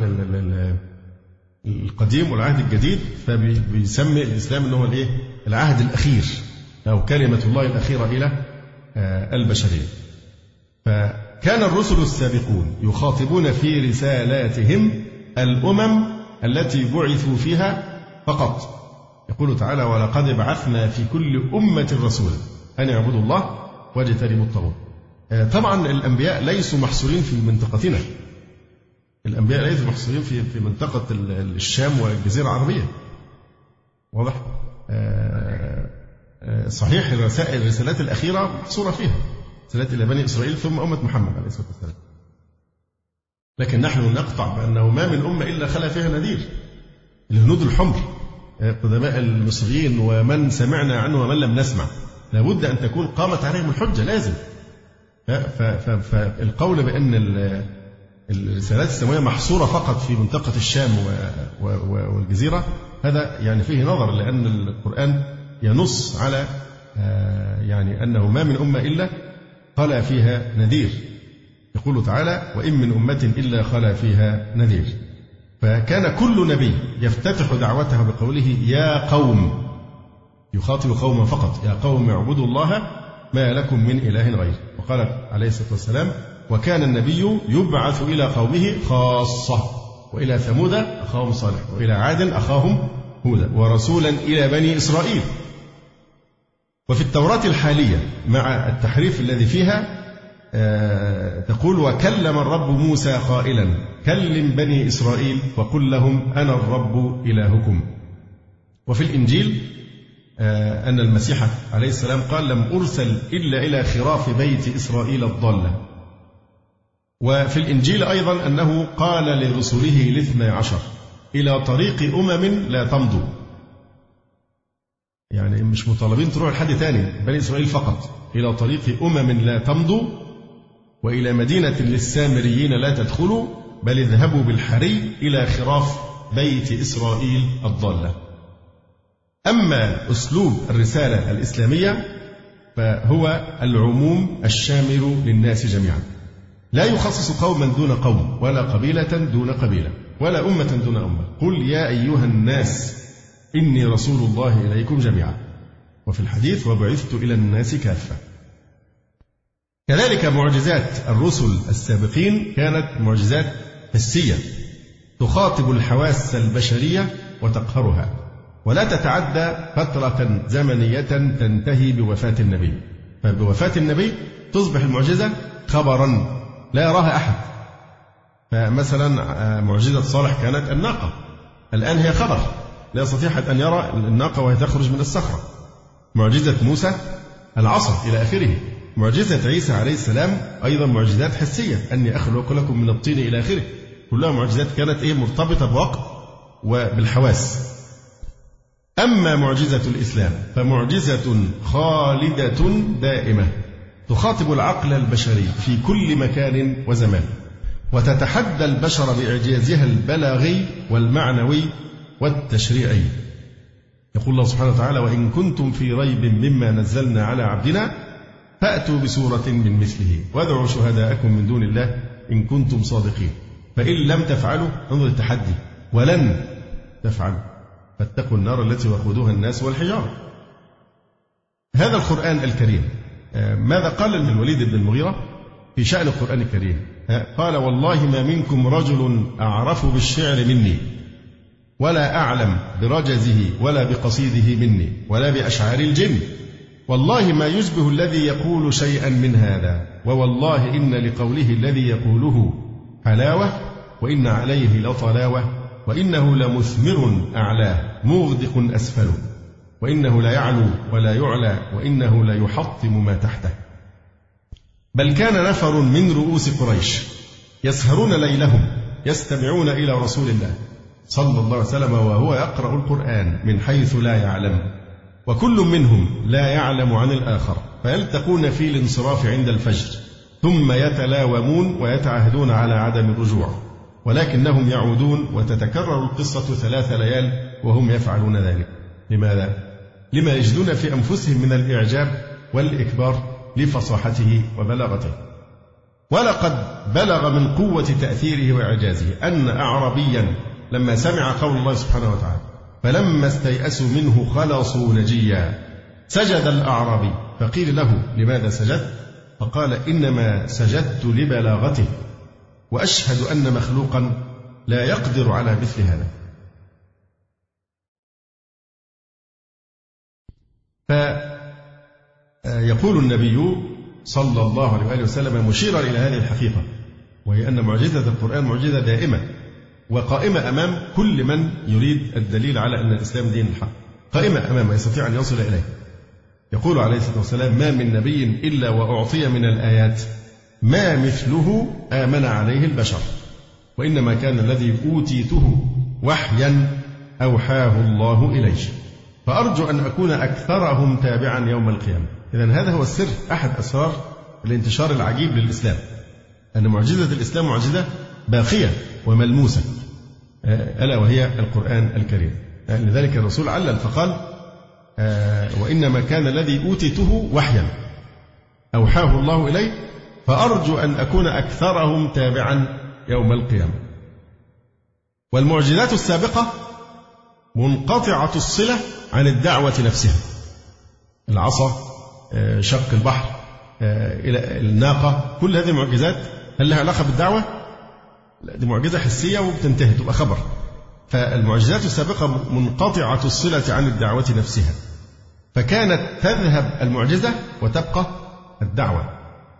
القديم والعهد الجديد، فبيسمي الإسلام أنه الإيه؟ العهد الأخير أو كلمة الله الأخيرة إلى البشرية. فكان الرسل السابقون يخاطبون في رسالاتهم الأمم التي بعثوا فيها فقط. يقول تعالى ولقد بعثنا في كل أمة رسولا أن يعبدوا الله واجتنبوا الطاغوت. طبعا الأنبياء ليسوا محصورين في منطقتنا، الأنبياء ليسوا محصورين في منطقة الشام والجزيرة العربية، واضح؟ صحيح الرسالات الأخيرة محصورة فيها، رسالات إلى بني إسرائيل ثم أمة محمد عليه الصلاة والسلام، لكن نحن نقطع بأنه ما من أمة إلا خلا فيها نذير. الهنود الحمر قدماء المصريين ومن سمعنا عنه ومن لم نسمع لابد أن تكون قامت عليهم الحجة لازم. فالقول بأن الرسالات السماوية محصورة فقط في منطقة الشام والجزيرة هذا يعني فيه نظر، لأن القرآن ينص على يعني أنه ما من أمة إلا خلا فيها نذير. يقول تعالى وإن من أمة إلا خلا فيها نذير. فكان كل نبي يفتتح دعوته بقوله يا قوم، يخاطب قوما فقط، يا قوم اعبدوا الله ما لكم من إله غيره. وقال عليه الصلاة والسلام وكان النبي يبعث إلى قومه خاصة، وإلى ثمود أخاهم صالح، وإلى عاد أخاهم هودا، ورسولا إلى بني إسرائيل. وفي التوراة الحالية مع التحريف الذي فيها تقول وكلم الرب موسى قائلا كلم بني إسرائيل وقل لهم أنا الرب إلهكم. وفي الإنجيل أن المسيح عليه السلام قال لم أرسل إلا إلى خراف بيت إسرائيل الضالة. وفي الإنجيل أيضا أنه قال لرسله 12 إلى طريق أمم لا تمضوا، يعني مش مطالبين تروح لحد تاني، بني إسرائيل فقط، إلى طريق أمم لا تمضوا وإلى مدينة للسامريين لا تدخلوا بل اذهبوا بالحري إلى خراف بيت إسرائيل الضالة. أما أسلوب الرسالة الإسلامية فهو العموم الشامل للناس جميعا، لا يخصص قوما دون قوم ولا قبيلة دون قبيلة ولا أمة دون أمة. قل يا أيها الناس إني رسول الله إليكم جميعا. وفي الحديث وبعثت إلى الناس كافة. كذلك معجزات الرسل السابقين كانت معجزات حسية تخاطب الحواس البشرية وتقهرها، ولا تتعدى فترة زمنية تنتهي بوفاة النبي. فبوفاة النبي تصبح المعجزة خبرا لا يراها أحد. فمثلا معجزة صالح كانت الناقة، الآن هي خبر لا يستطيع أحد أن يرى الناقة وهي تخرج من الصخرة. معجزة موسى العصا إلى آخره. معجزة عيسى عليه السلام أيضا معجزات حسية، أني أخلق لكم من الطين إلى آخره. كلها معجزات كانت مرتبطة بوقت وبالحواس. أما معجزة الإسلام فمعجزة خالدة دائمة تخاطب العقل البشري في كل مكان وزمان، وتتحدى البشر بإعجازها البلاغي والمعنوي والتشريعي. يقول الله سبحانه وتعالى: وإن كنتم في ريب مما نزلنا على عبدنا فأتوا بسورة من مثله وادعوا شهداءكم من دون الله إن كنتم صادقين فإن لم تفعلوا، انظر التحدي، ولن تفعلوا فاتقوا النار التي وقودها الناس والحجارة. هذا القرآن الكريم ماذا قال الوليد بن المغيرة في شأن القرآن الكريم؟ قال: والله ما منكم رجل أعرف بالشعر مني ولا أعلم برجزه ولا بقصيده مني ولا بأشعار الجن، والله ما يشبه الذي يقول شيئا من هذا، ووالله إن لقوله الذي يقوله حلاوة وإن عليه لطلاوة، وإنه لمثمر أعلاه مغدق أسفله، وإنه لا يعلو ولا يعلى، وإنه لا يحطم ما تحته. بل كان نفر من رؤوس قريش يسهرون ليلهم يستمعون إلى رسول الله صلى الله عليه وسلم وهو يقرأ القرآن من حيث لا يعلم، وكل منهم لا يعلم عن الآخر، فيلتقون في الانصراف عند الفجر ثم يتلاومون ويتعاهدون على عدم الرجوع، ولكنهم يعودون وتتكرر القصة 3 ليال وهم يفعلون ذلك. لماذا؟ لما يجدون في أنفسهم من الإعجاب والإكبار لفصاحته وبلاغته. ولقد بلغ من قوة تأثيره وإعجازه أن أعرابيا لما سمع قول الله سبحانه وتعالى فلما استيأسوا منه خلصوا نجيا سجد الأعرابي، فقيل له: لماذا سجدت؟ فقال: إنما سجدت لبلاغته، وأشهد أن مخلوقا لا يقدر على مثل هذا. فيقول النبي صلى الله عليه وآله وسلم مشيرا إلى هذه الحقيقة، وهي أن معجزة القرآن معجزة دائمة وقائمة أمام كل من يريد الدليل على أن الإسلام دين الحق، قائمة أمامه يستطيع أن يصل إليه. يقول عليه الصلاة والسلام: ما من نبي إلا وأعطي من الآيات ما مثله آمن عليه البشر، وإنما كان الذي أوتيته وحيا أوحاه الله إليه، فأرجو أن أكون أكثرهم تابعا يوم القيامة. إذن هذا هو السر، أحد أسرار الانتشار العجيب للإسلام، أن معجزة الإسلام معجزة باقية وملموسة، ألا وهي القرآن الكريم. لذلك الرسول علل فقال: وإنما كان الذي أوتيته وحيا أوحاه الله إليه، فأرجو أن أكون أكثرهم تابعا يوم القيامة. والمعجزات السابقة منقطعة الصلة عن الدعوة نفسها، العصا، شق البحر، الناقة، كل هذه المعجزات هل لها علاقة بالدعوة؟ لا، دي معجزة حسية وبتنتهي تبقى خبر. فالمعجزات السابقة منقطعة الصلة عن الدعوة نفسها، فكانت تذهب المعجزة وتبقى الدعوة،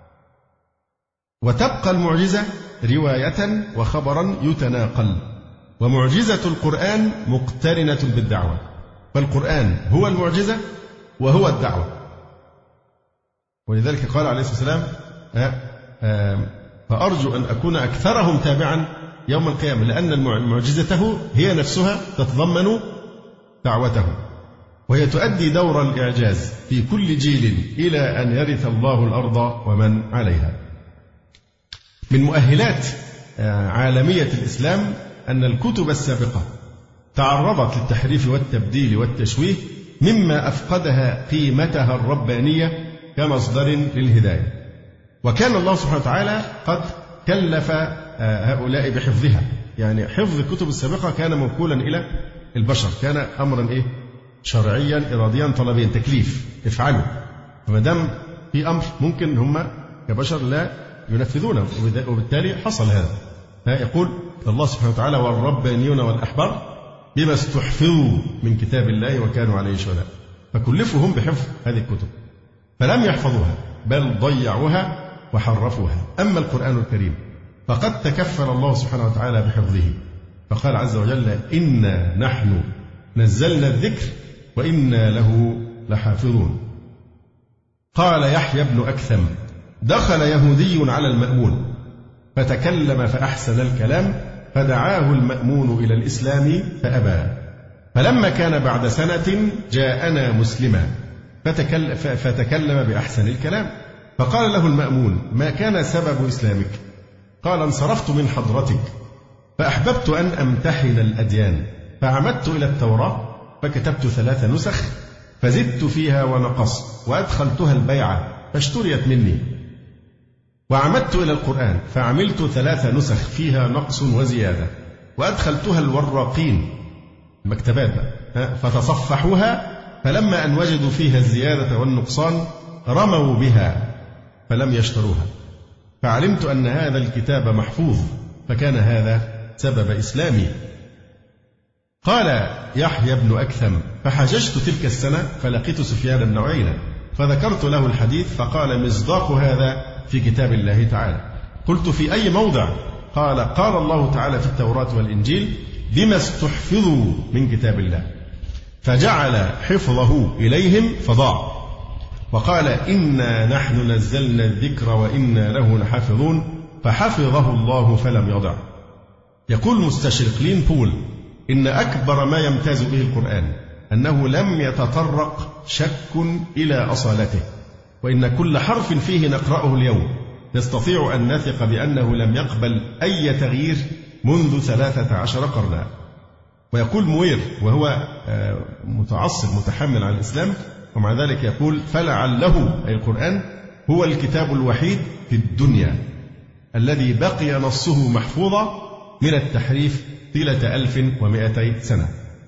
وتبقى المعجزة رواية وخبرا يتناقل. ومعجزة القرآن مقترنة بالدعوة، فالقرآن هو المعجزة وهو الدعوة. ولذلك قال عليه الصلاة والسلام: فأرجو أن أكون أكثرهم تابعا يوم القيامة، لأن معجزته هي نفسها تتضمن دعوته، وهي تؤدي دور الإعجاز في كل جيل إلى أن يرث الله الأرض ومن عليها. من مؤهلات عالمية الإسلام أن الكتب السابقة تعرضت للتحريف والتبديل والتشويه، مما أفقدها قيمتها الربانية كمصدر للهداية. وكان الله سبحانه وتعالى قد كلف هؤلاء بحفظها، يعني حفظ الكتب السابقة كان موكولا إلى البشر، كان أمرا شرعيا إراديا طلبيا، تكليف، افعلوا. فما دام في أمر ممكن هم كبشر لا ينفذونه، وبالتالي حصل هذا. يقول الله سبحانه وتعالى: والربانيون والأحبار بما استحفظوا من كتاب الله وكانوا عليه شهداء، فكلفوا هم بحفظ هذه الكتب، فلم يحفظوها بل ضيعوها وحرفوها. أما القرآن الكريم فقد تكفل الله سبحانه وتعالى بحفظه، فقال عز وجل: إنا نحن نزلنا الذكر وإنا له لحافظون. قال يحيى بن أكثم: دخل يهودي على المأمون فتكلم فأحسن الكلام، فدعاه المأمون إلى الإسلام فأبى، فلما كان بعد سنة جاءنا مسلما فتكلم بأحسن الكلام، فقال له المأمون: ما كان سبب إسلامك؟ قال: انصرفت من حضرتك فأحببت أن أمتحن الأديان، فعمدت إلى التوراة فكتبت 3 نسخ، فزدت فيها ونقصت، وأدخلتها البيعة فاشتريت مني، وعمدت إلى القرآن فعملت 3 نسخ فيها نقص وزيادة، وأدخلتها الوراقين المكتبات فتصفحوها، فلما أن وجدوا فيها الزيادة والنقصان رموا بها فلم يشتروها، فعلمت أن هذا الكتاب محفوظ، فكان هذا سبب إسلامي. قال يحيى بن أكثم: فحججت تلك السنة فلقيت سفيان بن عيينة فذكرت له الحديث، فقال: مصداق هذا في كتاب الله تعالى. قلت: في أي موضع؟ قال: قال الله تعالى في التوراة والإنجيل: بما استحفظوا من كتاب الله، فجعل حفظه إليهم فضاع، وقال: إنا نحن نزلنا الذكر وإنا له لحافظون، فحفظه الله فلم يضع. يقول مستشرق لين بول: إن أكبر ما يمتاز به القرآن أنه لم يتطرق شك إلى أصالته، وإن كل حرف فيه نقرأه اليوم نستطيع أن نثق بأنه لم يقبل أي تغيير منذ 13 قرنا. ويقول موير وهو متعصب متحمل على الإسلام، ومع ذلك يقول: فلعله أي القرآن هو الكتاب الوحيد في الدنيا الذي بقي نصه محفوظا من التحريف طيلة 1200 سنة.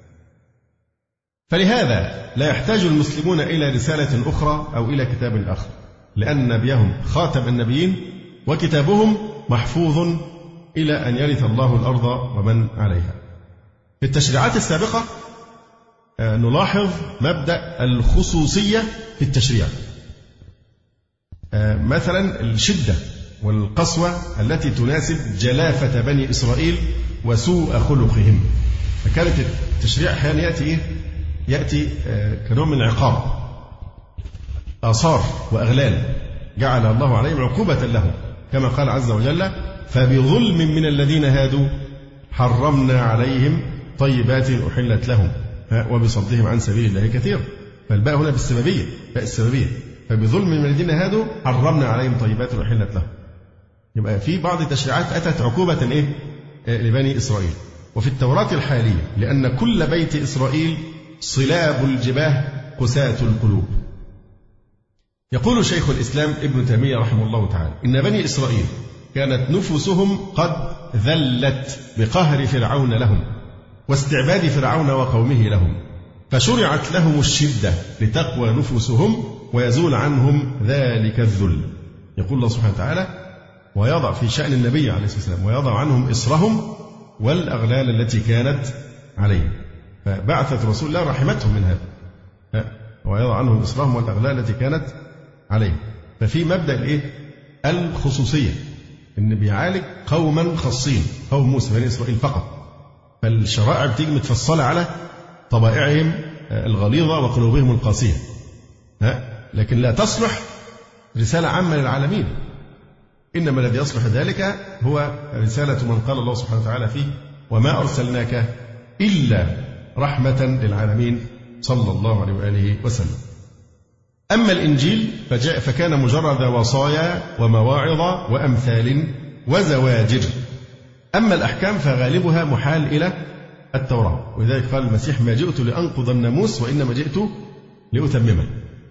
فلهذا لا يحتاج المسلمون إلى رسالة أخرى أو إلى كتاب آخر، لأن نبيهم خاتم النبيين وكتابهم محفوظ إلى أن يرث الله الأرض ومن عليها. في التشريعات السابقة نلاحظ مبدأ الخصوصية في التشريع، مثلا الشدة والقسوة التي تناسب جلافة بني إسرائيل وسوء خلقهم، فكانت التشريع أحيانا يأتي كنوع من العقاب، آثار وأغلال جعل الله عليهم عقوبة لهم، كما قال عز وجل: فبظلم من الذين هادوا حرمنا عليهم طيبات أحلت لهم وبصدهم عن سبيل الله كثير. فالباء هنا بالسببية، باء السببية، فبظلم من الذين هادوا حرمنا عليهم طيبات أحلت لهم. يبقى في بعض التشريعات أتت عقوبة لبني إسرائيل. وفي التوراة الحالية: لأن كل بيت إسرائيل صلاب الجباه قساة القلوب. يقول شيخ الإسلام ابن تيمية رحمه الله تعالى: إن بني إسرائيل كانت نفوسهم قد ذلت بقهر فرعون لهم واستعباد فرعون وقومه لهم، فشرعت لهم الشدة لتقوى نفوسهم ويزول عنهم ذلك الذل. يقول الله سبحانه وتعالى: ويضع في شأن النبي عليه الصلاة والسلام: ويضع عنهم إصرهم والأغلال التي كانت عليهم. فبعثت رسول الله رحمتهم من هذا، ويضع عنهم إصرهم والأغلال التي كانت عليهم. ففي مبدأ الخصوصية، إن بيعالج قوما خاصين، قوم موسى بني إسرائيل فقط، فالشرائع بتيجي متفصلة على طبائعهم الغليظة وقلوبهم القاسية، لكن لا تصلح رسالة عامة للعالمين، إنما الذي يصلح ذلك هو رسالة من قال الله سبحانه وتعالى فيه: وما أرسلناك إلا رحمة للعالمين صلى الله عليه وآله وسلم. أما الإنجيل فكان مجرد وصايا ومواعظ وأمثال وزواجر. أما الأحكام فغالبها محال إلى التوراة، ولذلك قال المسيح: ما جئت لأنقض الناموس وإنما جئت لأتممه.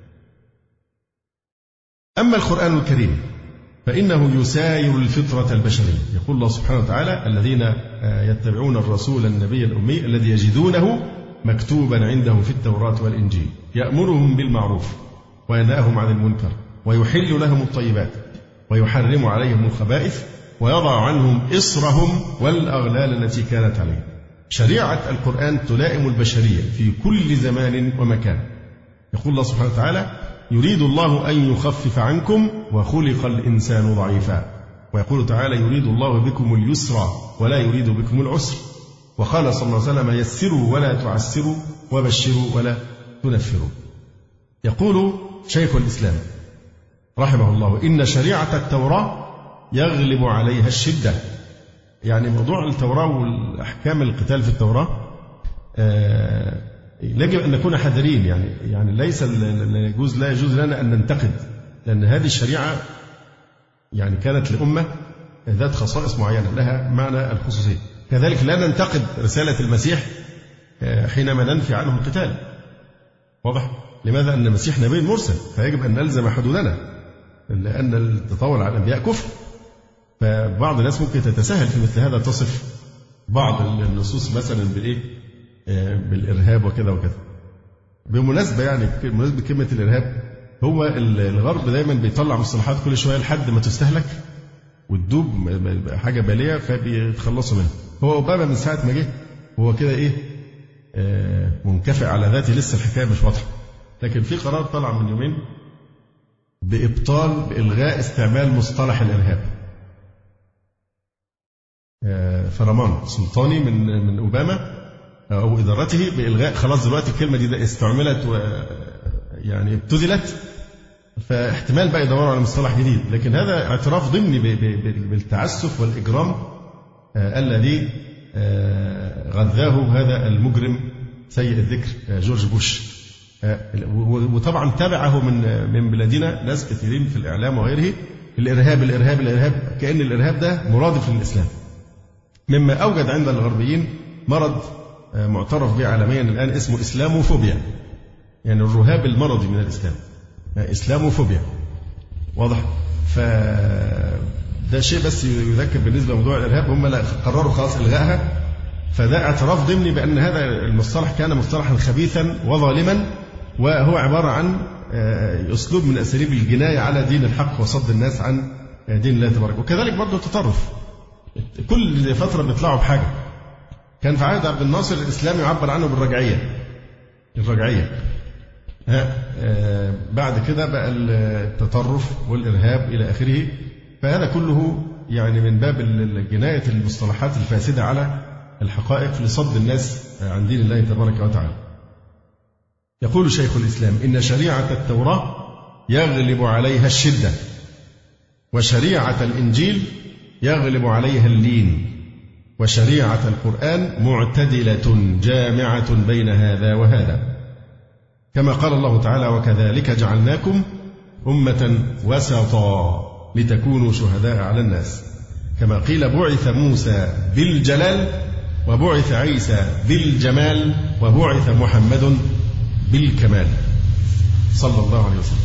أما القرآن الكريم فإنه يساير الفطرة البشرية. يقول الله سبحانه وتعالى: الذين يتبعون الرسول النبي الأمي الذي يجدونه مكتوبا عندهم في التوراة والإنجيل يأمرهم بالمعروف وينهاهم عن المنكر ويحل لهم الطيبات ويحرم عليهم الخبائث ويضع عنهم إصرهم والأغلال التي كانت عليهم. شريعة القرآن تلائم البشرية في كل زمان ومكان. يقول الله سبحانه وتعالى: يريد الله أن يخفف عنكم وخلق الإنسان ضعيفا. ويقول تعالى يريد الله بكم اليسر ولا يريد بكم العسر. وقال صلى الله عليه وسلم يسروا ولا تعسروا وبشروا ولا تنفروا. يقول شيخ الإسلام رحمه الله إن شريعة التوراة يغلب عليها الشدة. يعني موضوع التوراة والأحكام القتال في التوراة يجب أن نكون حذرين. يعني ليس لا يجوز لنا أن ننتقد، لأن هذه الشريعة يعني كانت لأمة ذات خصائص معينة لها معنى الخصوصية. كذلك لا ننتقد رسالة المسيح حينما ننفي عنه القتال. واضح؟ لماذا؟ أن المسيح نبي مرسل فيجب أن نلزم حدودنا، لأن التطاول على الأنبياء كفر. فبعض الناس ممكن تتساهل في مثل هذا، تصف بعض النصوص مثلا بالإرهاب وكذا وكذا. بمناسبة يعني بمناسبة كلمة الإرهاب، هو الغرب دايما بيطلع مصطلحات كل شوية لحد ما تستهلك وتدوب حاجة بالية فبيتخلصوا منها. هو أوباما من ساعة ما جه هو كده منكفئ على ذاته، لسه الحكاية مش واضحة. لكن في قرار طلع من يومين بإلغاء استعمال مصطلح الإرهاب. فرمان سلطاني من أوباما أو إدارته بإلغاء، خلاص دلوقتي الكلمة دي استعملت يعني ابتذلت، فاحتمال بقى يدوروا على مصطلح جديد. لكن هذا اعتراف ضمني بالتعسف والإجرام الذي غذاه هذا المجرم سيء الذكر جورج بوش. وطبعا تابعه من بلادنا ناس كثيرين في الإعلام وغيره الإرهاب الإرهاب الإرهاب، كأن الإرهاب ده مرادف للإسلام، مما أوجد عند الغربيين مرض معترف به عالميا الآن اسمه إسلاموفوبيا. يعني الرهاب المرضي من الإسلام إسلاموفوبيا. واضح؟ فده شيء بس يذكر بالنسبة لموضوع الإرهاب، هم قرروا خلاص إلغائها. فده اعتراف ضمني بأن هذا المصطلح كان مصطلحا خبيثا وظالما، وهو عبارة عن أسلوب من أساليب الجناية على دين الحق وصد الناس عن دين الله تبارك. وكذلك برضه التطرف، كل فترة بيطلعوا بحاجة. كان في عهد عبد الناصر الإسلام يعبر عنه بالرجعية، الرجعية. بعد كده بقى التطرف والإرهاب إلى آخره. فهذا كله يعني من باب جناية المصطلحات الفاسدة على الحقائق لصد الناس عن دين الله تبارك وتعالى. يقول شيخ الإسلام إن شريعة التوراة يغلب عليها الشدة، وشريعة الإنجيل يغلب عليها اللين، وشريعة القرآن معتدلة جامعة بين هذا وهذا، كما قال الله تعالى وكذلك جعلناكم أمة وسطا لتكونوا شهداء على الناس، كما قيل بعث موسى بالجلال وبعث عيسى بالجمال وبعث محمد بالكمال صلى الله عليه وسلم.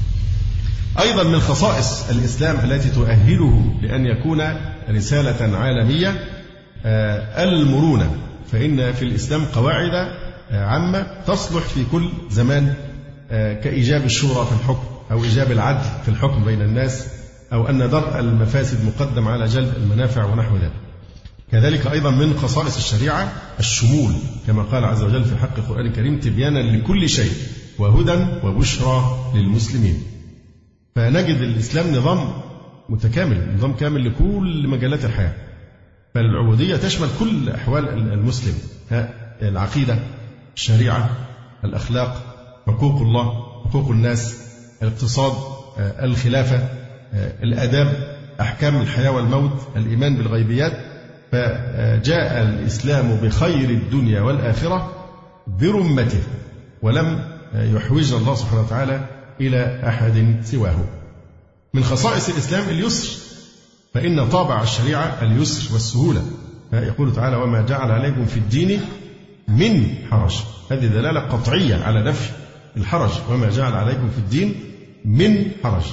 أيضا من خصائص الإسلام التي تؤهله لأن يكون رسالة عالمية المرونة. فإن في الإسلام قواعد عامة تصلح في كل زمان، كإيجاب الشورى في الحكم، أو إيجاب العدل في الحكم بين الناس، أو أن درء المفاسد مقدم على جلب المنافع ونحو ذلك. كذلك أيضا من خصائص الشريعة الشمول، كما قال عز وجل في حق القرآن الكريم تبيانا لكل شيء وهدى وبشرى للمسلمين. فنجد الإسلام نظام متكامل، نظام كامل لكل مجالات الحياة. فالعبودية تشمل كل أحوال المسلم، العقيدة، الشريعة، الأخلاق، حقوق الله، حقوق الناس، الاقتصاد، الخلافة، الآداب، أحكام الحياة والموت، الإيمان بالغيبيات. فجاء الإسلام بخير الدنيا والآخرة برمته، ولم يحوجنا الله سبحانه وتعالى إلى أحد سواه. من خصائص الإسلام اليسر، فإن طابع الشريعة اليسر والسهولة. يقول تعالى وما جعل عليكم في الدين من حرج، هذه دلالة قطعية على نفي الحرج، وما جعل عليكم في الدين من حرج.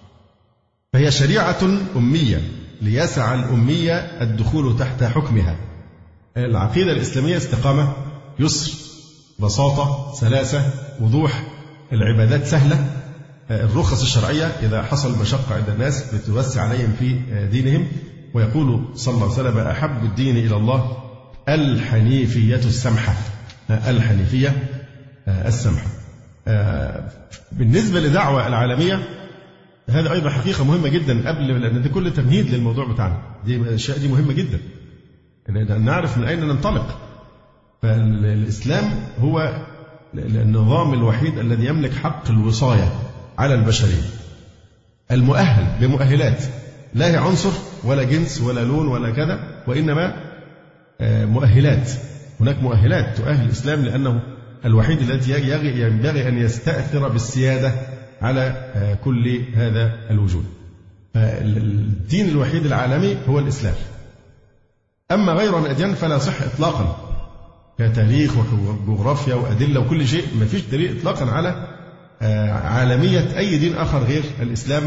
فهي شريعة أمية ليسع الأمية الدخول تحت حكمها. العقيدة الإسلامية استقامة، يسر، بساطة، سلاسة، وضوح. العبادات سهلة، الرخص الشرعية إذا حصل مشقة عند الناس بتوسع عليهم في دينهم. ويقول صلى الله عليه وسلم أحب الدين إلى الله الحنيفية السمحة، الحنيفية السمحة. بالنسبة لدعوة العالمية هذا أيضا حقيقة مهمة جدا، قبل لأن ده كل تمهيد للموضوع بتاعنا، دي الأشياء دي مهمة جدا أن نعرف من أين ننطلق. فالإسلام هو النظام الوحيد الذي يملك حق الوصاية على البشرية، المؤهل بمؤهلات لا هي عنصر ولا جنس ولا لون ولا كذا، وإنما مؤهلات. هناك مؤهلات تؤهل الإسلام لأنه الوحيد الذي ينبغي أن يستأثر بالسيادة على كل هذا الوجود. فالدين الوحيد العالمي هو الإسلام. أما غير الأديان فلا صح إطلاقا، كتاريخ وجغرافيا وأدلة وكل شيء، ما فيش دليل إطلاقا على عالمية أي دين آخر غير الإسلام.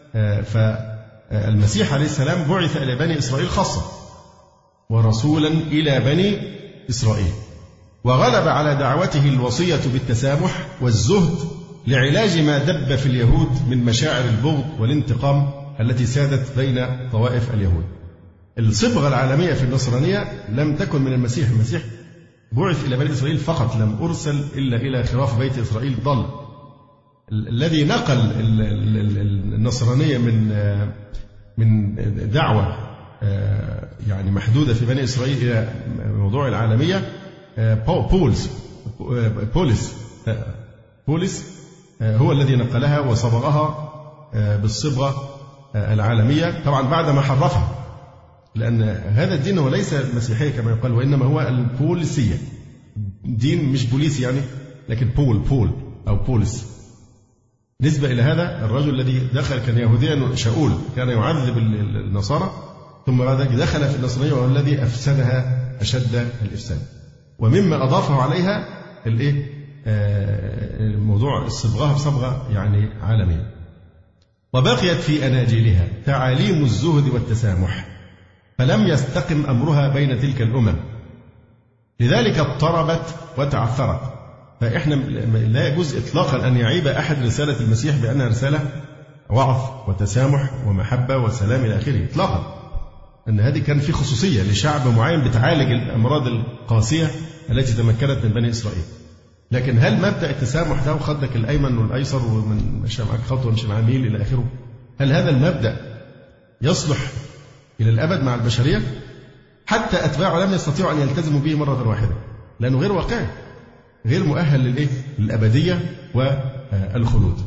فالمسيح عليه السلام بعث إلى بني إسرائيل خاصة، ورسولا إلى بني إسرائيل، وغلب على دعوته الوصية بالتسامح والزهد لعلاج ما دب في اليهود من مشاعر البغض والانتقام التي سادت بين طوائف اليهود. الصبغة العالمية في النصرانية لم تكن من المسيح. المسيح بعث إلى بني إسرائيل فقط، لم أرسل إلا إلى خراف بيت إسرائيل ضل. الذي نقل النصرانية من دعوة يعني محدودة في بني إسرائيل إلى موضوع العالمية بولس هو الذي نقلها وصبغها بالصبغة العالمية، طبعا بعد ما حرفها، لأن هذا الدين هو ليس المسيحية كما يقال، وإنما هو البوليسية. دين مش بوليسي يعني، لكن بول أو بولس. نسبة إلى هذا الرجل الذي دخل كان يهوديا، شاول كان يعذب النصارى، ثم بعد ذلك دخل في النصرانية وهو الذي أفسدها أشد الإفساد. ومما أضافه عليها موضوع الصبغة بصبغة يعني عالمية. وبقيت في أناجيلها تعاليم الزهد والتسامح، فلم يستقم أمرها بين تلك الأمم، لذلك اضطربت وتعثرت. فإحنا لا يجوز إطلاقا أن يعيب أحد رسالة المسيح بأنها رسالة وعظ وتسامح ومحبة وسلام إلى آخره إطلاقا، أن هذه كان في خصوصية لشعب معين بتعالج الأمراض القاسية التي تمكنت من بني إسرائيل. لكن هل مبدأ التسامح ده وخدك الأيمن والأيسر ومن مشى معك خطوة ومشى معاه ميل إلى آخره، هل هذا المبدأ يصلح إلى الأبد مع البشرية؟ حتى أتباعه لم يستطيعوا أن يلتزموا به مرة واحدة، لأنه غير واقعي، غير مؤهل للأبدية والخلود.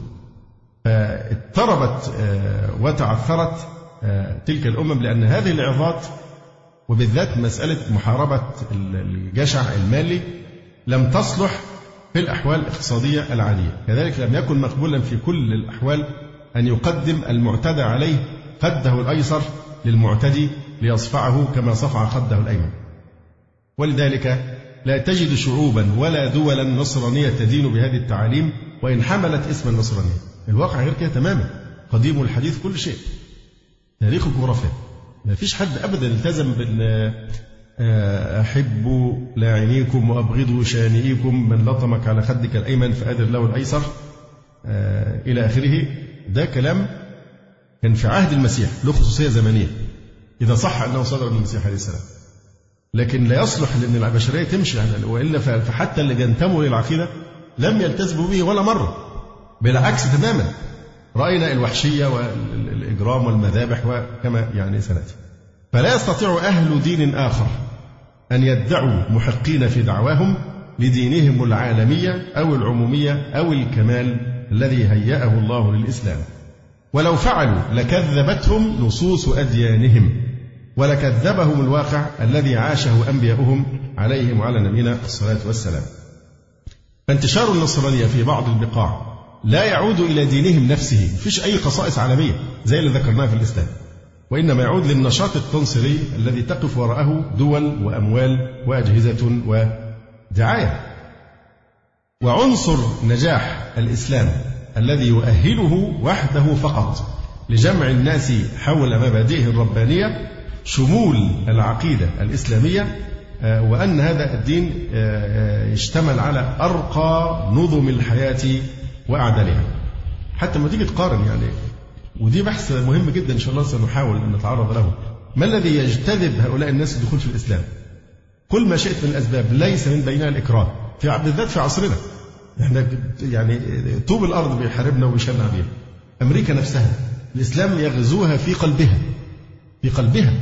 فاضطربت وتعثرت تلك الأمم، لأن هذه العظات وبالذات مسألة محاربة الجشع المالي لم تصلح في الأحوال الاقتصادية العادية. كذلك لم يكن مقبولا في كل الأحوال أن يقدم المعتدى عليه خده الأيسر للمعتدي ليصفعه كما صفع خده الأيمن. ولذلك لا تجد شعوبا ولا دولا نصرانية تدين بهذه التعاليم وإن حملت اسم النصرانية. الواقع غير كده تماما، قديم والحديث كل شيء، تاريخ الجغرافيا. ما فيش حد أبدا التزم بأن أحبوا لاعنيكم وأبغضوا شانئيكم، من لطمك على خدك الأيمن فأدر له الأيسر إلى آخره. ده كلام كان في عهد المسيح، له خصوصية زمنية إذا صح أنه صدر من المسيح عليه السلام، لكن لا يصلح لأن البشرية تمشي، وإلا فحتى اللي ينتموا للعقيدة لم يلتزموا به ولا مرة، بالعكس تماما. رأينا الوحشية والإجرام والمذابح وكما يعني سنأتي. فلا يستطيع أهل دين آخر أن يدعوا محقين في دعواهم لدينهم العالمية أو العمومية أو الكمال الذي هيأه الله للإسلام، ولو فعلوا لكذبتهم نصوص أديانهم ولكذبهم الواقع الذي عاشه أنبياؤهم عليهم وعلى نبينا الصلاة والسلام. فانتشار النصرانية في بعض البقاع لا يعود إلى دينهم نفسه، مفيش أي خصائص عالمية زي اللي ذكرناها في الإسلام، وإنما يعود للنشاط التنصيري الذي تقف وراءه دول وأموال وأجهزة ودعاية. وعنصر نجاح الإسلام الذي يؤهله وحده فقط لجمع الناس حول مبادئه الربانية شمول العقيدة الإسلامية، وأن هذا الدين يشتمل على أرقى نظم الحياة وأعدلها. حتى ما تيجي تقارن يعني، ودي بحث مهم جدا إن شاء الله سنحاول أن نتعرض له، ما الذي يجتذب هؤلاء الناس الدخول في الإسلام؟ كل ما شئت من الأسباب ليس من بينها الإكراه، بالذات في عصرنا. احنا يعني طوب الأرض بيحاربنا وبيشنع بيها. أمريكا نفسها الإسلام يغزوها في قلبها، في قلبها.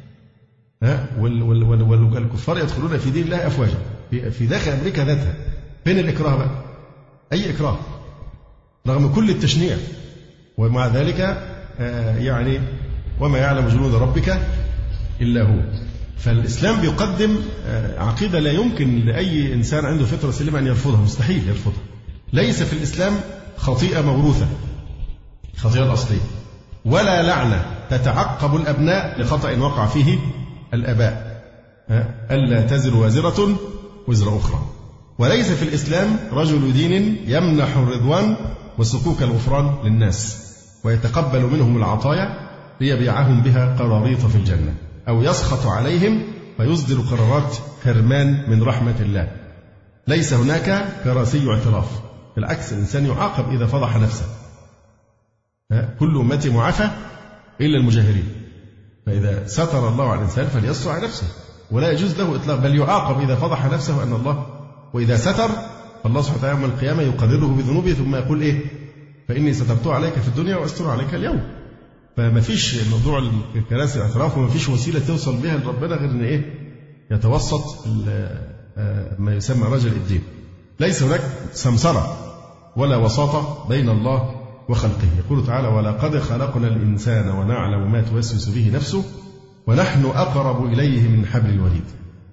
والكفار يدخلون في دين الله أفواجا في داخل أمريكا ذاتها. فين الإكراه بقى؟ أي إكراه رغم كل التشنيع، ومع ذلك يعني وما يعلم جنود ربك إلا هو. فالإسلام بيقدم عقيدة لا يمكن لأي إنسان عنده فطرة سليمة أن يرفضها، مستحيل يرفضها. ليس في الإسلام خطيئة موروثة، خطيئة الأصلية، ولا لعنة تتعقب الأبناء لخطأ وقع فيه الآباء، ألا تزر وازرة وزر أخرى. وليس في الإسلام رجل دين يمنح الرضوان وسكوك الغفران للناس ويتقبل منهم العطايا ليبيعهم بها قراريط في الجنة، أو يسخط عليهم فيصدر قرارات حرمان من رحمة الله. ليس هناك كراسي اعتراف، بالعكس الإنسان يعاقب إذا فضح نفسه. كل أمتي معافى إلا المجاهرين. فإذا ستر الله على الإنسان فليستر على نفسه، ولا يجوز له إطلاق، بل يعاقب إذا فضح نفسه أن الله، وإذا ستر فالله سبحانه وتعالى يوم القيامة يقرره بذنوبه ثم يقول إيه؟ فإني سترته عليك في الدنيا وأستر عليك اليوم. فما فيش موضوع الكراسي الاعتراف، وما فيش وسيلة توصل بها لربنا غير إن إيه؟ يتوسط ما يسمى رجل الدين. ليس هناك سمسرة ولا وساطة بين الله وخلقه. يقول تعالى: ولقد خلقنا الإنسان ونعلم ما توسوس به نفسه ونحن أقرب إليه من حبل الوريد.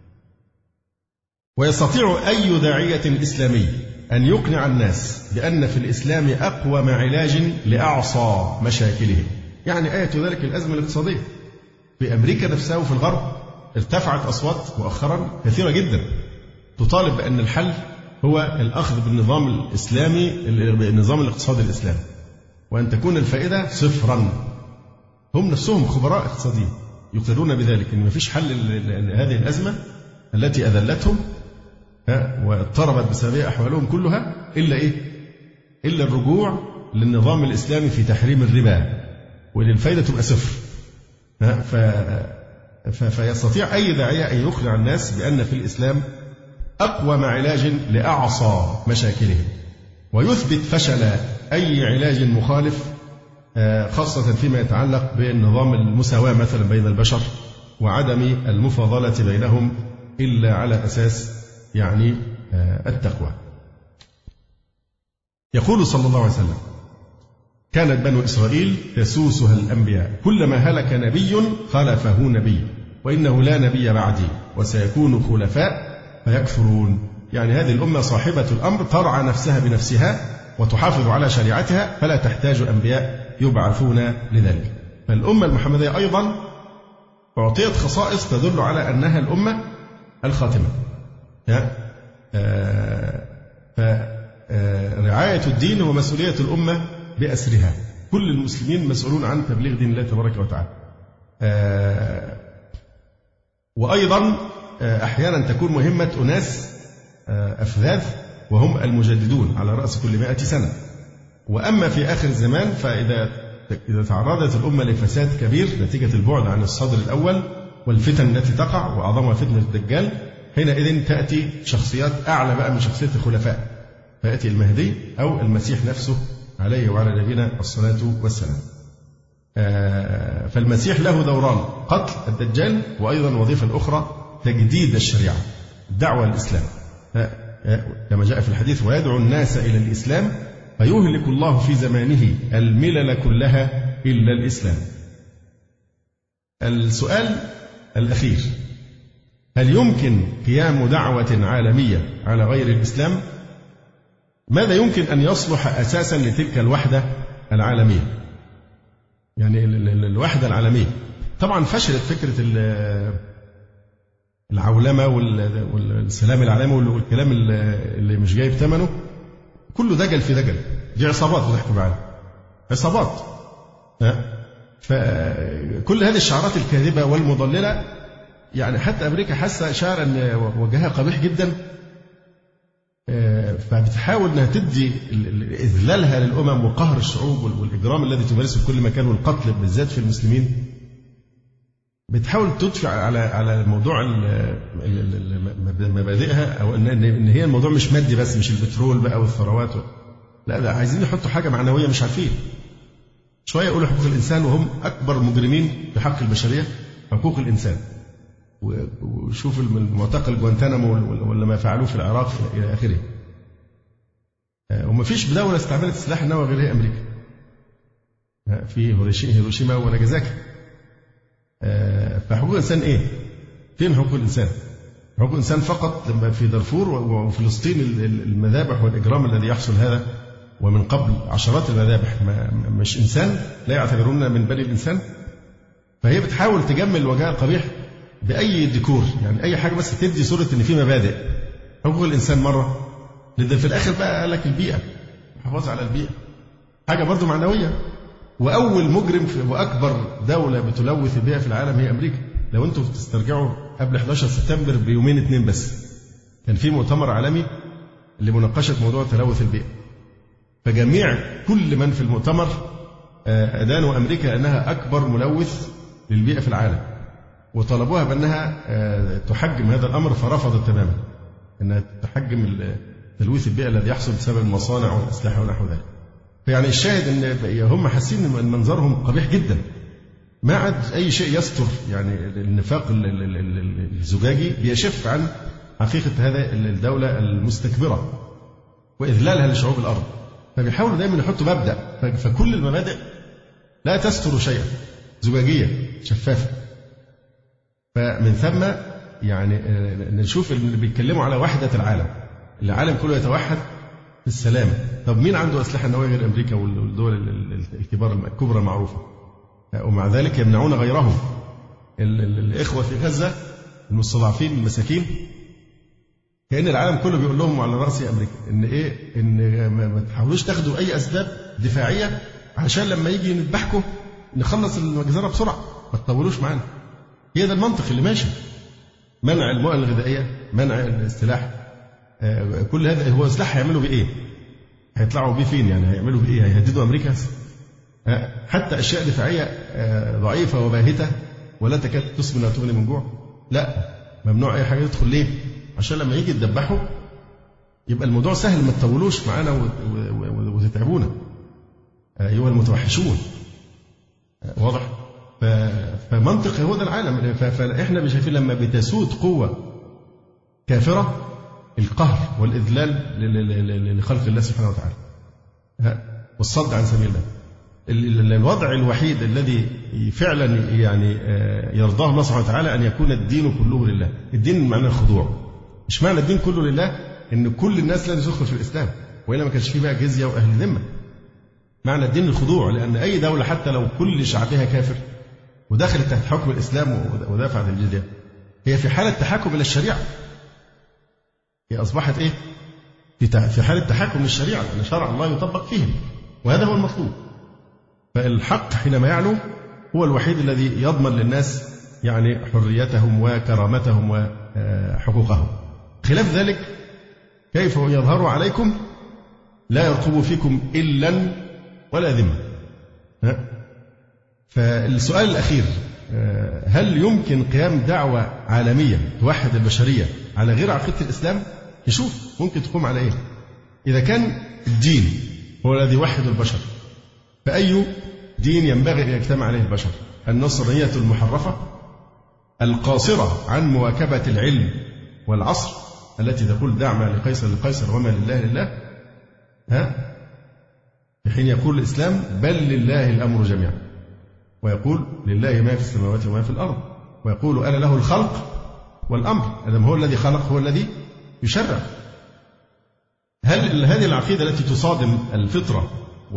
ويستطيع أي داعية إسلامي أن يقنع الناس بأن في الإسلام أقوم علاج لأعصى مشاكلهم. يعني آية ذلك الأزمة الاقتصادية في أمريكا نفسها وفي الغرب. ارتفعت أصوات مؤخرا كثيرة جدا تطالب بأن الحل هو الأخذ بالنظام الإسلامي، النظام الاقتصادي الإسلامي، وأن تكون الفائدة صفرا. هم نفسهم خبراء اقتصاديين يقرون بذلك، أن ما فيش حل لهذه الأزمة التي أذلتهم واضطربت بسببها أحوالهم كلها إلا إيه؟ إلا الرجوع للنظام الإسلامي في تحريم الربا، وإن الفائدة تبقى صفر. فيستطيع أي داعية أن يقنع الناس بأن في الإسلام أقوم علاج لأعصى مشاكلهم، ويثبت فشل أي علاج مخالف، خاصة فيما يتعلق بنظام المساواة مثلا بين البشر وعدم المفاضلة بينهم إلا على أساس يعني التقوى. يقول صلى الله عليه وسلم: كانت بنو إسرائيل تسوسها الأنبياء، كلما هلك نبي خلفه نبي، وإنه لا نبي بعدي وسيكون خلفاء فيكثرون. يعني هذه الأمة صاحبة الأمر ترعى نفسها بنفسها وتحافظ على شريعتها، فلا تحتاج أنبياء يبعثون لذلك. فالأمة المحمدية أيضا أعطيت خصائص تدل على أنها الأمة الخاتمة. فرعاية الدين هو مسؤولية الأمة بأسرها. كل المسلمين مسؤولون عن تبليغ دين الله تبارك وتعالى. وأيضا أحيانا تكون مهمة أناس أفذاذ وهم المجددون على رأس كل 100 سنة. وأما في آخر الزمان فإذا تعرضت الأمة لفساد كبير نتيجة البعد عن الصدر الأول والفتن التي تقع وأعظمها فتنة الدجال، حينئذ تأتي شخصيات أعلى بقى من شخصية الخلفاء، فيأتي المهدي أو المسيح نفسه عليه وعلى نبينا الصلاة والسلام. فالمسيح له دوران: قتل الدجال، وأيضا وظيفة أخرى تجديد الشريعة، الدعوة للإسلام، كما جاء في الحديث: ويدعو الناس إلى الإسلام فيهلك الله في زمانه الملل كلها إلا الإسلام. السؤال الأخير: هل يمكن قيام دعوة عالمية على غير الإسلام؟ ماذا يمكن أن يصلح أساسا لتلك الوحدة العالمية؟ يعني الوحدة العالمية. طبعا فشلت فكرة العولمة والسلام العالمي والكلام اللي مش جايب ثمنه، كله دجل في دجل. دي عصابات بتحكم بعد عصابات. فكل هذه الشعارات الكاذبة والمضللة، يعني حتى أمريكا حاسة شعر أن وجهها قبيح جدا، فبتحاول أنها تدي إذلالها للأمم وقهر الشعوب والإجرام الذي تمارسه في كل مكان والقتل بالذات في المسلمين. بتحاول تدفع على موضوع مبادئها، أو إن هي الموضوع مش مادي بس، مش البترول بقى والثروات لا، ده عايزين يحطوا حاجة معنوية مش عارفين. شوية يقولوا حقوق الإنسان وهم أكبر مجرمين في حق البشرية، حقوق الإنسان. وشوف المعتقل جوانتانامو ولا ما فعلوه في العراق إلى آخره. ومفيش دولة استعملت السلاح النووي غير هي أمريكا، في هيروشيما وناجازاكي. فحقوق الإنسان إيه؟ فين حقوق الإنسان؟ حقوق الإنسان فقط لما في دارفور وفلسطين المذابح والإجرام الذي يحصل هذا، ومن قبل عشرات المذابح، مش إنسان لا يعتبرون من بني الإنسان. فهي بتحاول تجمل الوجع القبيح بأي ديكور، يعني أي حاجة بس تدي صورة إن في مبادئ. حقوق الإنسان مرة، لأن في الآخر بقى قال لك البيئة، الحفاظ على البيئة حاجة برضو معنوية. وأول مجرم وأكبر دولة بتلوث البيئة في العالم هي أمريكا. لو أنتم تسترجعوا قبل 11 سبتمبر بيومين 2 بس كان في مؤتمر عالمي لمناقشة موضوع تلوث البيئة، فجميع كل من في المؤتمر أدانوا أمريكا أنها أكبر ملوث للبيئة في العالم، وطلبوها بأنها تحجم هذا الأمر، فرفضت تماما أنها تحجم تلوث البيئة الذي يحصل بسبب المصانع والأسلحة ونحو ذلك. يعني الشاهد أن هم حاسين أن منظرهم قبيح جدا، ما عاد أي شيء يستر يعني النفاق الزجاجي بيشف عن حقيقة هذه الدولة المستكبرة وإذلالها لشعوب الأرض. فبيحاولوا دائما يحطوا مبدأ، فكل المبادئ لا تستر شيئا، زجاجية شفافة. فمن ثم يعني نشوف اللي بيتكلموا على وحدة العالم كله يتوحد في السلام. طب مين عنده أسلحة نووية غير أمريكا والدول الكبرى المعروفة؟ ومع ذلك يمنعون غيرهم. الإخوة في غزة المستضعفين المساكين، كأن العالم كله بيقول لهم على رأس أمريكا إن ما تحاولوش تاخدوا أي أسباب دفاعية عشان لما يجي نذبحكم نخلص المجزرة بسرعة، ما تطولوش معانا. هي ده المنطق اللي ماشي. منع المواد الغذائية، منع السلاح، كل هذا هو سلاح هيعملوا بإيه؟ هيطلعوا بيه فين؟ يعني هيعملوا بإيه؟ هيهددوا أمريكا؟ حتى أشياء دفاعية ضعيفة وباهتة ولا تكاد تسمن ولا تغني من جوع، لا، ممنوع أي حاجة يدخل. ليه؟ عشان لما يجي يتذبحوا يبقى الموضوع سهل، ما تطولوش معانا وتتعبونا أيها المتوحشون. واضح؟ فمنطق هو ده العالم. فإحنا شايفين لما بتسود قوة كافرة القهر والإذلال لخلق الله سبحانه وتعالى والصد عن سبيل الله. الوضع الوحيد الذي فعلا يعني يرضاه الله سبحانه وتعالى أن يكون الدين كله لله. الدين معنى الخضوع. مش معنى الدين كله لله إن كل الناس لازم تدخل في الإسلام، وإلا ما كانش فيه بقى جزية وأهل ذمة. معنى الدين الخضوع، لأن أي دولة حتى لو كل شعبها كافر ودخلت تحت حكم الإسلام ودافعت الجزية، هي في حالة تحاكم إلى الشريعة. هي أصبحت إيه؟ في حالة تحاكم للشريعة، أن شرع الله يطبق فيهم، وهذا هو المطلوب. فالحق حينما يعلو هو الوحيد الذي يضمن للناس يعني حريتهم وكرامتهم وحقوقهم. خلاف ذلك كيف يظهر عليكم لا يرقب فيكم إلا ولا ذمة. فالسؤال الأخير، هل يمكن قيام دعوة عالمية توحد البشرية على غير عقيدة الإسلام؟ نشوف ممكن تقوم على إيه. إذا كان الدين هو الذي يوحد البشر، فأي دين ينبغي أن يجتمع عليه البشر؟ النصرانية المحرفة القاصرة عن مواكبة العلم والعصر، التي تقول دع ما لقيصر لقيصر وما لله لله، في حين يقول الإسلام بل لله الأمر جميعا، ويقول لله ما في السماوات وما في الأرض، ويقول أنا له الخلق والأمر. أدم هو الذي خلق هو الذي يشرع. هل هذه العقيدة التي تصادم الفطرة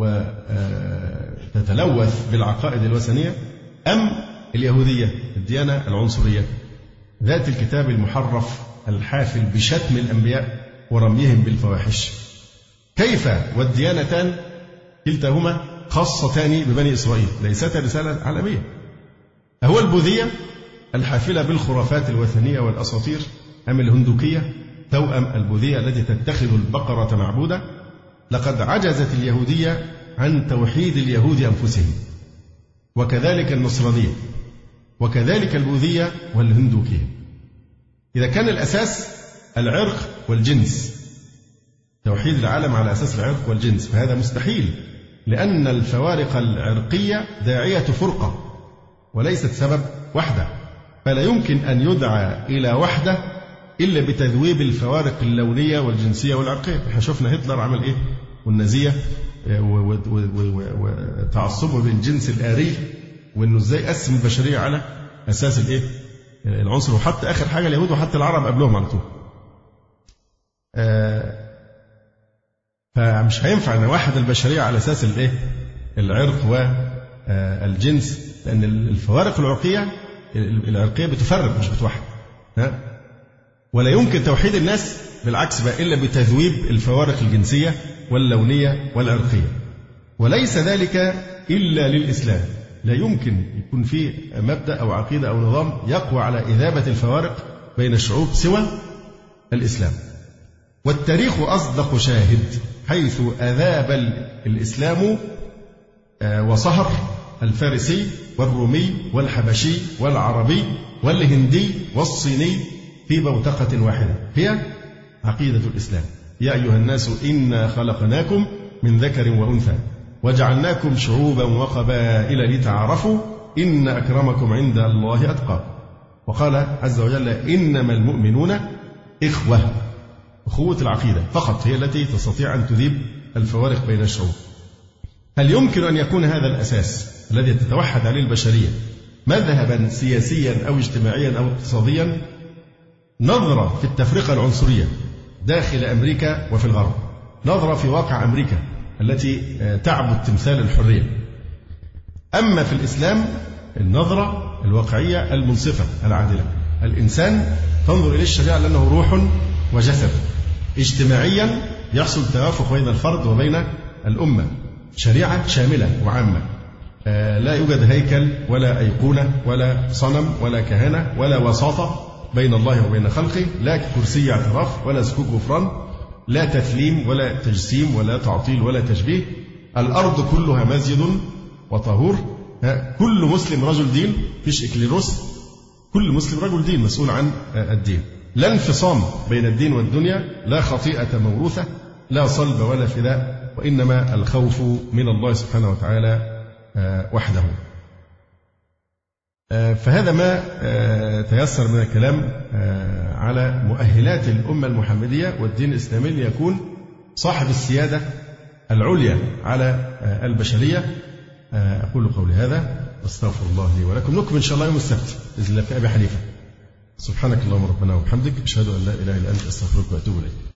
وتتلوث بالعقائد الوثنية، أم اليهودية الديانة العنصرية ذات الكتاب المحرف الحافل بشتم الأنبياء ورميهم بالفواحش؟ كيف والديانتان كلتاهما خاصتان ببني إسرائيل، ليستا رسالة عالمية؟ أهو البوذية الحافلة بالخرافات الوثنية والأساطير، أم الهندوكية توأم البوذية التي تتخذ البقرة معبودة؟ لقد عجزت اليهودية عن توحيد اليهود أنفسهم، وكذلك النصرانية. وكذلك البوذية والهندوكية. إذا كان الأساس العرق والجنس، توحيد العالم على أساس العرق والجنس، فهذا مستحيل، لأن الفوارق العرقية داعية فرقة وليست سبب وحدة، فلا يمكن أن يدعى إلى وحدة إلا بتذويب الفوارق اللونية والجنسية والعرقية. احنا شفنا هتلر عمل إيه، والنازية وتعصبه بالجنس الآري، وإنه إزاي قسم البشرية على أساس الإيه، العنصر، وحتى آخر حاجة اليهود وحتى العرب قبلهم على طول. فمش هينفع نوحد البشرية على أساس الإيه، العرق والجنس، لأن الفوارق العرقية بتفرق مش بتوحد. ولا يمكن توحيد الناس بالعكس بقى إلا بتذويب الفوارق الجنسية واللونية والعرقية، وليس ذلك إلا للإسلام. لا يمكن يكون فيه مبدأ أو عقيدة أو نظام يقوى على إذابة الفوارق بين الشعوب سوى الإسلام. والتاريخ أصدق شاهد، حيث أذاب الإسلام وصهر الفارسي والرومي والحبشي والعربي والهندي والصيني في بوتقة واحدة، هي عقيدة الإسلام. يا أيها الناس إنا خلقناكم من ذكر وأنثى وجعلناكم شعوبا وقبائل لتعارفوا إن أكرمكم عند الله أتقاكم. وقال عز وجل إنما المؤمنون إخوة. أخوة العقيدة فقط هي التي تستطيع أن تذيب الفوارق بين الشعوب. هل يمكن أن يكون هذا الأساس الذي تتوحد عليه البشرية مذهبا سياسيا أو اجتماعيا أو اقتصاديا؟ نظرة في التفرقة العنصرية داخل أمريكا وفي الغرب، نظرة في واقع أمريكا التي تعبد تمثال الحرية. أما في الإسلام النظرة الواقعية المنصفة العادلة، الإنسان تنظر إليه الشريعة لأنه روح وجسد. اجتماعيا يحصل توافق بين الفرد وبين الأمة، شريعة شاملة وعامة، لا يوجد هيكل ولا أيقونة ولا صنم ولا كهنة ولا وساطة بين الله وبين خلقه، لا كرسي اعتراف ولا سكوك غفران، لا تثليم ولا تجسيم ولا تعطيل ولا تشبيه. الأرض كلها مسجد وطهور، كل مسلم رجل دين، فيش إكليروس، كل مسلم رجل دين مسؤول عن الدين. لا انفصام بين الدين والدنيا، لا خطيئة موروثة، لا صلب ولا فداء، وإنما الخوف من الله سبحانه وتعالى وحده. فهذا ما تيسر من الكلام على مؤهلات الأمة المحمدية والدين الإسلامي ليكون صاحب السيادة العليا على البشرية. أقول قولي هذا واستغفر الله لي ولكم. نكمل إن شاء الله يوم السبت بإذن الله في أبي حنيفة. سبحانك اللهم ربنا وبحمدك، أشهد أن لا إله إلا أنت، أستغفرك وأتوب إليك.